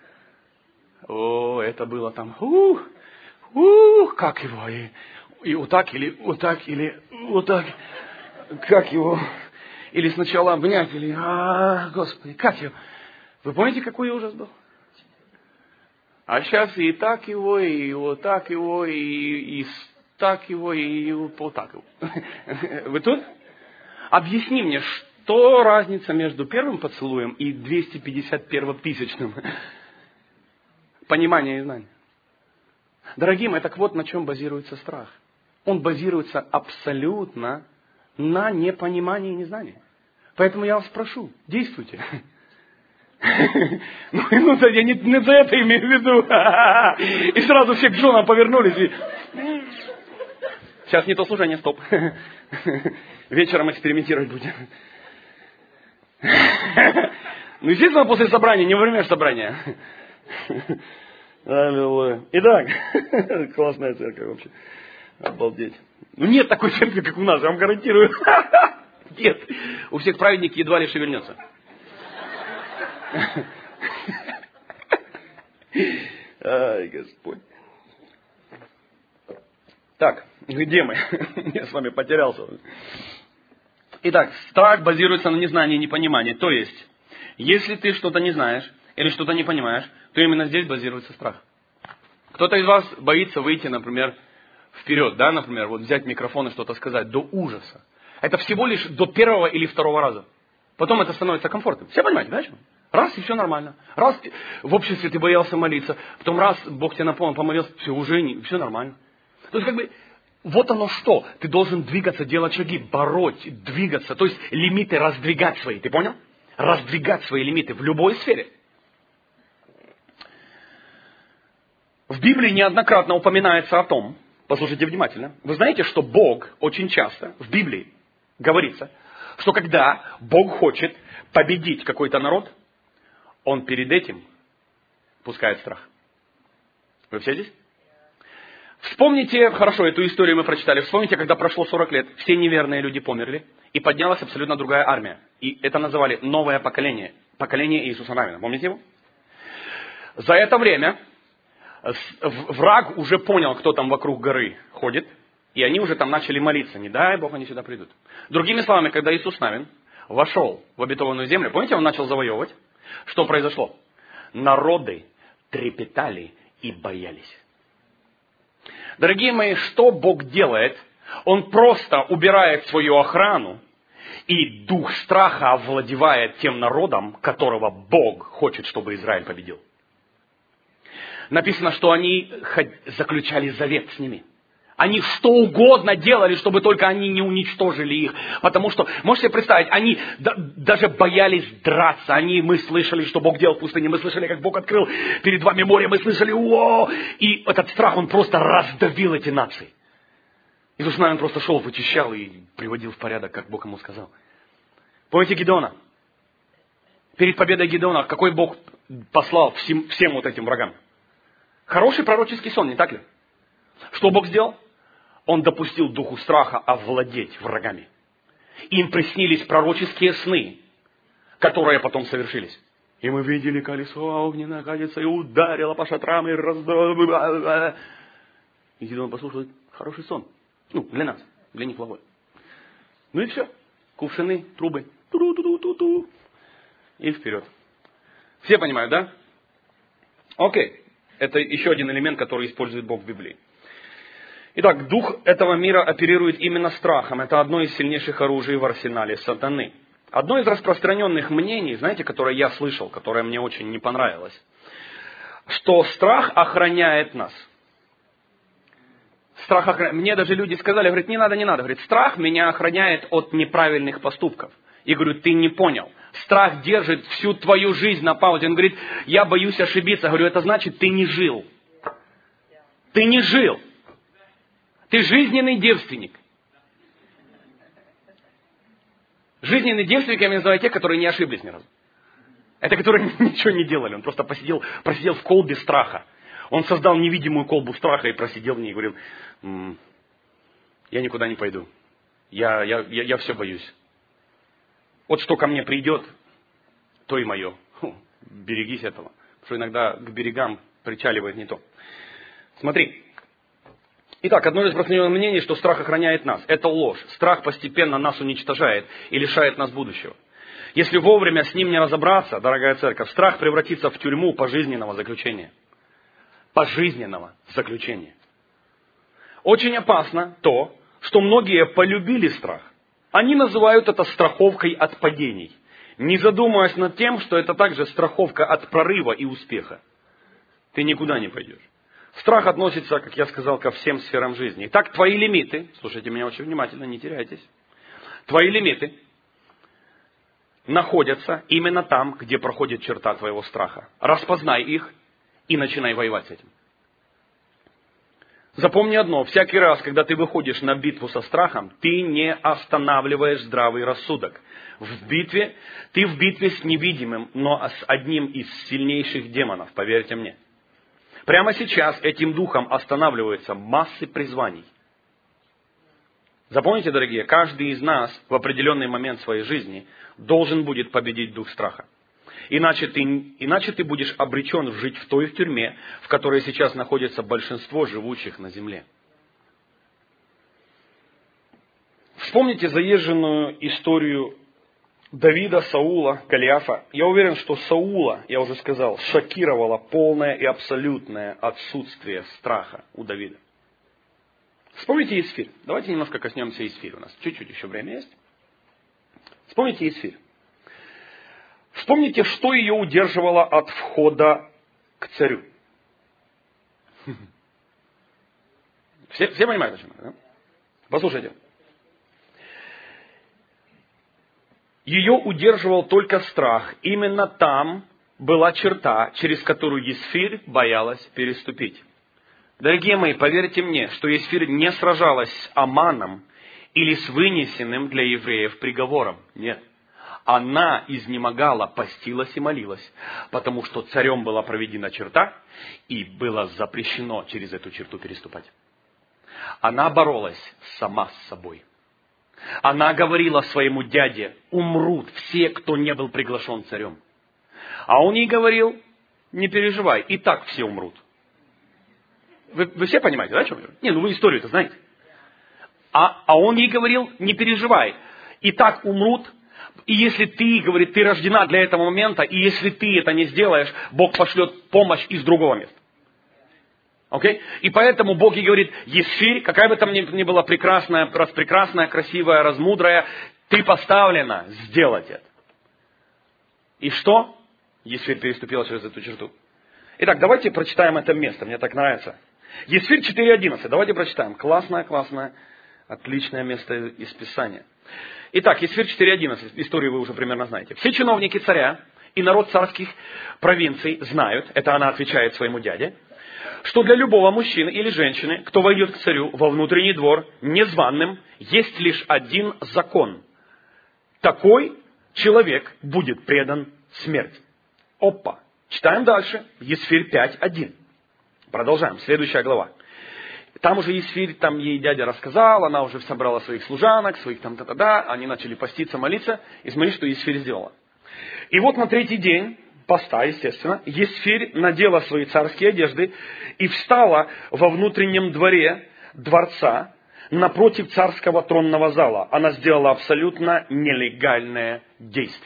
О, это было там... как его? И вот так, или вот так, или вот так. Как его... Или сначала обнять, или... Господи, как его... Вы помните, какой ужас был? А сейчас и так его, и вот так его, и так его, и вот так его. Вы тут? Объясни мне, что разница между первым поцелуем и 251-тысячным? Понимание и знание. Дорогие мои, так вот на чем базируется страх. Он базируется абсолютно на непонимании и незнании. Поэтому я вас прошу, действуйте. Ну, я не за это имею в виду. И сразу все к женам повернулись. И... Сейчас не то служение, стоп. Вечером экспериментировать будем. Ну, естественно, после собрания, не во время собрания. Аллилуйя. Итак, классная церковь вообще. Обалдеть. Ну, нет такой церкви, как у нас, я вам гарантирую. Нет. У всех праведник едва ли шевельнется. Ай, Господь. Так, где мы? Я с вами потерялся. Итак, страх базируется на незнании и непонимании. То есть, если ты что-то не знаешь или что-то не понимаешь, то именно здесь базируется страх. Кто-то из вас боится выйти, например, вперед, да, например, вот взять микрофон и что-то сказать до ужаса. Это всего лишь до первого или второго раза. Потом это становится комфортным. Все понимаете, да? Раз, и все нормально. Раз в обществе ты боялся молиться, потом раз Бог тебе напомнил, помолился, все нормально. То есть, как бы, вот оно что. Ты должен двигаться, делать шаги, бороть, двигаться. То есть, лимиты раздвигать свои. Ты понял? Раздвигать свои лимиты в любой сфере. В Библии неоднократно упоминается о том, послушайте внимательно, вы знаете, что Бог очень часто в Библии говорится, что когда Бог хочет победить какой-то народ, Он перед этим пускает страх. Вы все здесь? Вспомните, хорошо, эту историю мы прочитали, вспомните, когда прошло 40 лет, все неверные люди померли, и поднялась абсолютно другая армия. И это называли новое поколение, поколение Иисуса Навина. Помните его? За это время враг уже понял, кто там вокруг горы ходит, и они уже там начали молиться, не дай Бог, они сюда придут. Другими словами, когда Иисус Навин вошел в обетованную землю, помните, он начал завоевывать, что произошло? Народы трепетали и боялись. Дорогие мои, что Бог делает? Он просто убирает свою охрану, и дух страха овладевает тем народом, которого Бог хочет, чтобы Израиль победил. Написано, что они заключали завет с ними. Они что угодно делали, чтобы только они не уничтожили их. Потому что, можете себе представить, они даже боялись драться. Мы слышали, что Бог делал в пустыне. Мы слышали, как Бог открыл перед вами море. Мы слышали, и этот страх, он просто раздавил эти нации. Иисус Навин просто шел, вычищал и приводил в порядок, как Бог ему сказал. Помните Гидеона? Перед победой Гидеона, какой Бог послал всем вот этим врагам? Хороший пророческий сон, не так ли? Что Бог сделал? Он допустил духу страха овладеть врагами. Им приснились пророческие сны, которые потом совершились. И мы видели колесо огненное, катится, и ударило по шатрам, и раздало. И Гидеон послушал, хороший сон. Для нас, для них плохой. Ну и все. Кувшины, трубы. И вперед. Все понимают, да? Окей. Это еще один элемент, который использует Бог в Библии. Итак, дух этого мира оперирует именно страхом. Это одно из сильнейших оружий в арсенале сатаны. Одно из распространенных мнений, знаете, которое я слышал, которое мне очень не понравилось, что страх охраняет нас. Мне даже люди сказали, говорят, не надо. Говорит, страх меня охраняет от неправильных поступков. И говорю, ты не понял. Страх держит всю твою жизнь на паузе. Он говорит, я боюсь ошибиться. Говорю, это значит, ты не жил. Ты не жил. Ты жизненный девственник. Жизненный девственник, я называю тех, которые не ошиблись ни разу. Это которые ничего не делали. Он просто просидел в колбе страха. Он создал невидимую колбу страха и просидел в ней и говорил, я никуда не пойду. Я все боюсь. Вот что ко мне придет, то и мое. Берегись этого. Потому что иногда к берегам причаливает не то. Смотри. Итак, одно из распространенных мнений, что страх охраняет нас. Это ложь. Страх постепенно нас уничтожает и лишает нас будущего. Если вовремя с ним не разобраться, дорогая церковь, страх превратится в тюрьму пожизненного заключения. Пожизненного заключения. Очень опасно то, что многие полюбили страх. Они называют это страховкой от падений, не задумываясь над тем, что это также страховка от прорыва и успеха. Ты никуда не пойдешь. Страх относится, как я сказал, ко всем сферам жизни. Итак, твои лимиты, слушайте меня очень внимательно, не теряйтесь. Твои лимиты находятся именно там, где проходит черта твоего страха. Распознай их и начинай воевать с этим. Запомни одно, всякий раз, когда ты выходишь на битву со страхом, ты не останавливаешь здравый рассудок. Ты в битве с невидимым, но с одним из сильнейших демонов, поверьте мне. Прямо сейчас этим духом останавливаются массы призваний. Запомните, дорогие, каждый из нас в определенный момент своей жизни должен будет победить дух страха. Иначе ты будешь обречен жить в той тюрьме, в которой сейчас находится большинство живущих на земле. Вспомните заезженную историю Давида, Саула, Голиафа. Я уверен, что Саула, я уже сказал, шокировало полное и абсолютное отсутствие страха у Давида. Вспомните Исфирь. Давайте немножко коснемся Исфирь. У нас чуть-чуть еще время есть. Вспомните Исфирь. Вспомните, что ее удерживало от входа к царю. Все понимают, о чем это, да? Послушайте. Ее удерживал только страх. Именно там была черта, через которую Исфирь боялась переступить. Дорогие мои, поверьте мне, что Исфирь не сражалась с Аманом или с вынесенным для евреев приговором. Нет. Она изнемогала, постилась и молилась, потому что царем была проведена черта, и было запрещено через эту черту переступать. Она боролась сама с собой. Она говорила своему дяде, умрут все, кто не был приглашен царем. А он ей говорил, не переживай, и так все умрут. Вы все понимаете, да, о чем я говорю? Вы историю-то знаете. А он ей говорил, не переживай, и так умрут. И если ты, говорит, ты рождена для этого момента, и если ты это не сделаешь, Бог пошлет помощь из другого места. Okay? И поэтому Бог ей говорит, Исфирь, какая бы там ни была прекрасная, красивая, размудрая, ты поставлена сделать это. И что? Исфирь переступила через эту черту. Итак, давайте прочитаем это место, мне так нравится. Исфирь 4:11, давайте прочитаем. Классное, отличное место из Писания. Итак, Исфирь 4:11, историю вы уже примерно знаете. Все чиновники царя и народ царских провинций знают, это она отвечает своему дяде, что для любого мужчины или женщины, кто войдет к царю во внутренний двор незваным, есть лишь один закон. Такой человек будет предан смерти. Опа! Читаем дальше. Исфирь 5:1. Продолжаем. Следующая глава. Там уже Исфирь, там ей дядя рассказал, она уже собрала своих служанок, своих они начали поститься, молиться, и смотри, что Исфирь сделала. И вот на третий день поста, естественно, Исфирь надела свои царские одежды и встала во внутреннем дворе дворца напротив царского тронного зала. Она сделала абсолютно нелегальное действие.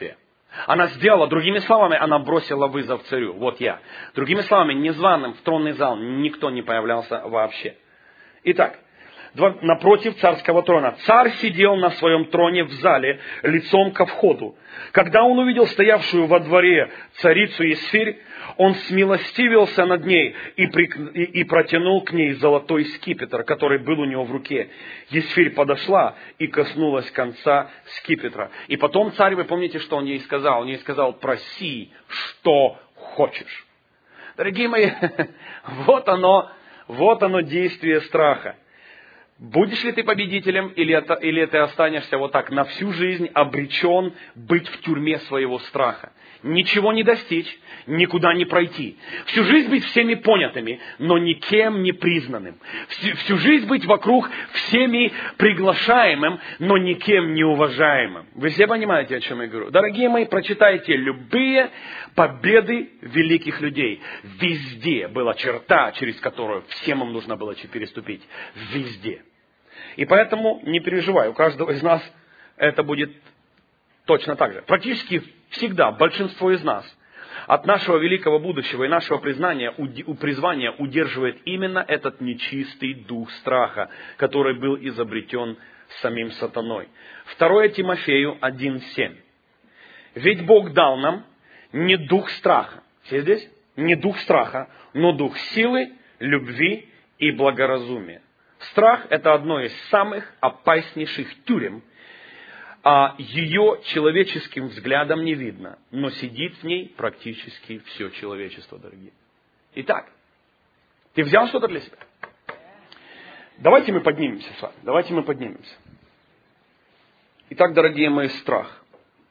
Она сделала, другими словами, она бросила вызов царю. Вот я. Другими словами, незваным в тронный зал никто не появлялся вообще. Итак, напротив царского трона. Царь сидел на своем троне в зале, лицом ко входу. Когда он увидел стоявшую во дворе царицу Есфирь, он смилостивился над ней и протянул к ней золотой скипетр, который был у него в руке. Есфирь подошла и коснулась конца скипетра. И потом царь, вы помните, что он ей сказал? Он ей сказал: проси, что хочешь. Дорогие мои, вот оно действие страха. Будешь ли ты победителем, или ты останешься вот так на всю жизнь обречен быть в тюрьме своего страха? Ничего не достичь, никуда не пройти. Всю жизнь быть всеми понятыми, но никем не признанным. Всю жизнь быть вокруг всеми приглашаемым, но никем не уважаемым. Вы все понимаете, о чем я говорю? Дорогие мои, прочитайте любые победы великих людей. Везде была черта, через которую всем им нужно было переступить. Везде. И поэтому не переживай, у каждого из нас это будет точно так же. Практически всегда большинство из нас от нашего великого будущего и нашего призвания удерживает именно этот нечистый дух страха, который был изобретен самим сатаной. 2 Тимофею 1:7. Ведь Бог дал нам не дух страха. Все здесь? Не дух страха, но дух силы, любви и благоразумия. Страх – это одно из самых опаснейших тюрем. А ее человеческим взглядом не видно, но сидит в ней практически все человечество, дорогие. Итак, ты взял что-то для себя? Давайте мы поднимемся с вами. Итак, дорогие мои, страх.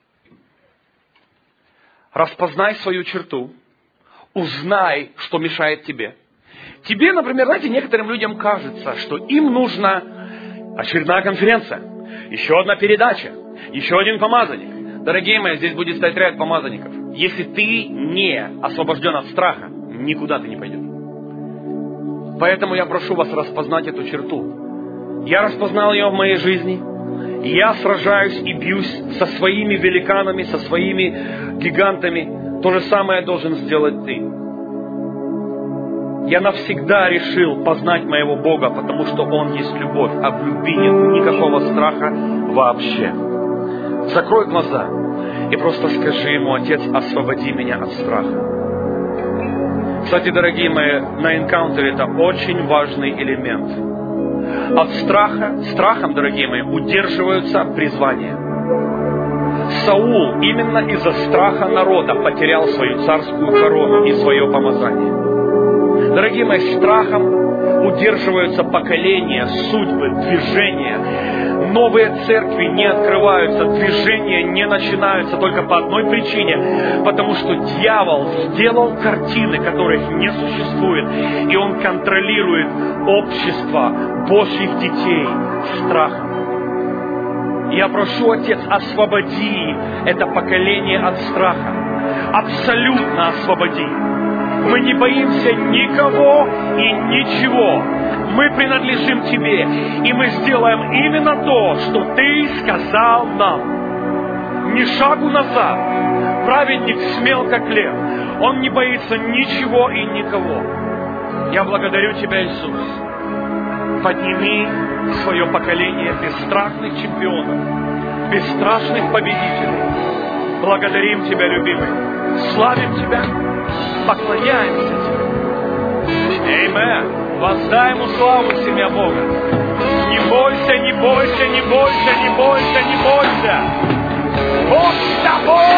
Распознай свою черту, узнай, что мешает тебе. Тебе, например, знаете, некоторым людям кажется, что им нужна очередная конференция, еще одна передача, еще один помазанник. Дорогие мои, здесь будет стоять ряд помазанников. Если ты не освобожден от страха, никуда ты не пойдешь. Поэтому я прошу вас распознать эту черту. Я распознал ее в моей жизни. Я сражаюсь и бьюсь со своими великанами, со своими гигантами. То же самое должен сделать ты. Я навсегда решил познать моего Бога, потому что Он есть любовь, а в любви нет никакого страха вообще. Закрой глаза и просто скажи Ему: Отец, освободи меня от страха. Кстати, дорогие мои, на энкаунтере это очень важный элемент. От страхом, дорогие мои, удерживаются призвания. Саул именно из-за страха народа потерял свою царскую корону и свое помазание. Дорогие мои, страхом удерживаются поколения, судьбы, движения. Новые церкви не открываются, движения не начинаются только по одной причине. Потому что дьявол сделал картины, которых не существует. И он контролирует общество Божьих детей страхом. Я прошу, Отец, освободи это поколение от страха. Абсолютно освободи. Мы не боимся никого и ничего. Мы принадлежим Тебе. И мы сделаем именно то, что Ты сказал нам. Ни шагу назад. Праведник смел, как лев. Он не боится ничего и никого. Я благодарю Тебя, Иисус. Подними свое поколение бесстрашных чемпионов, бесстрашных победителей. Благодарим Тебя, любимый. Славим Тебя. Поклоняемся Тебе. Аминь. Воздай Ему славу, семья Бога. Не бойся, не бойся, не бойся, не бойся, не бойся. Бог с тобой!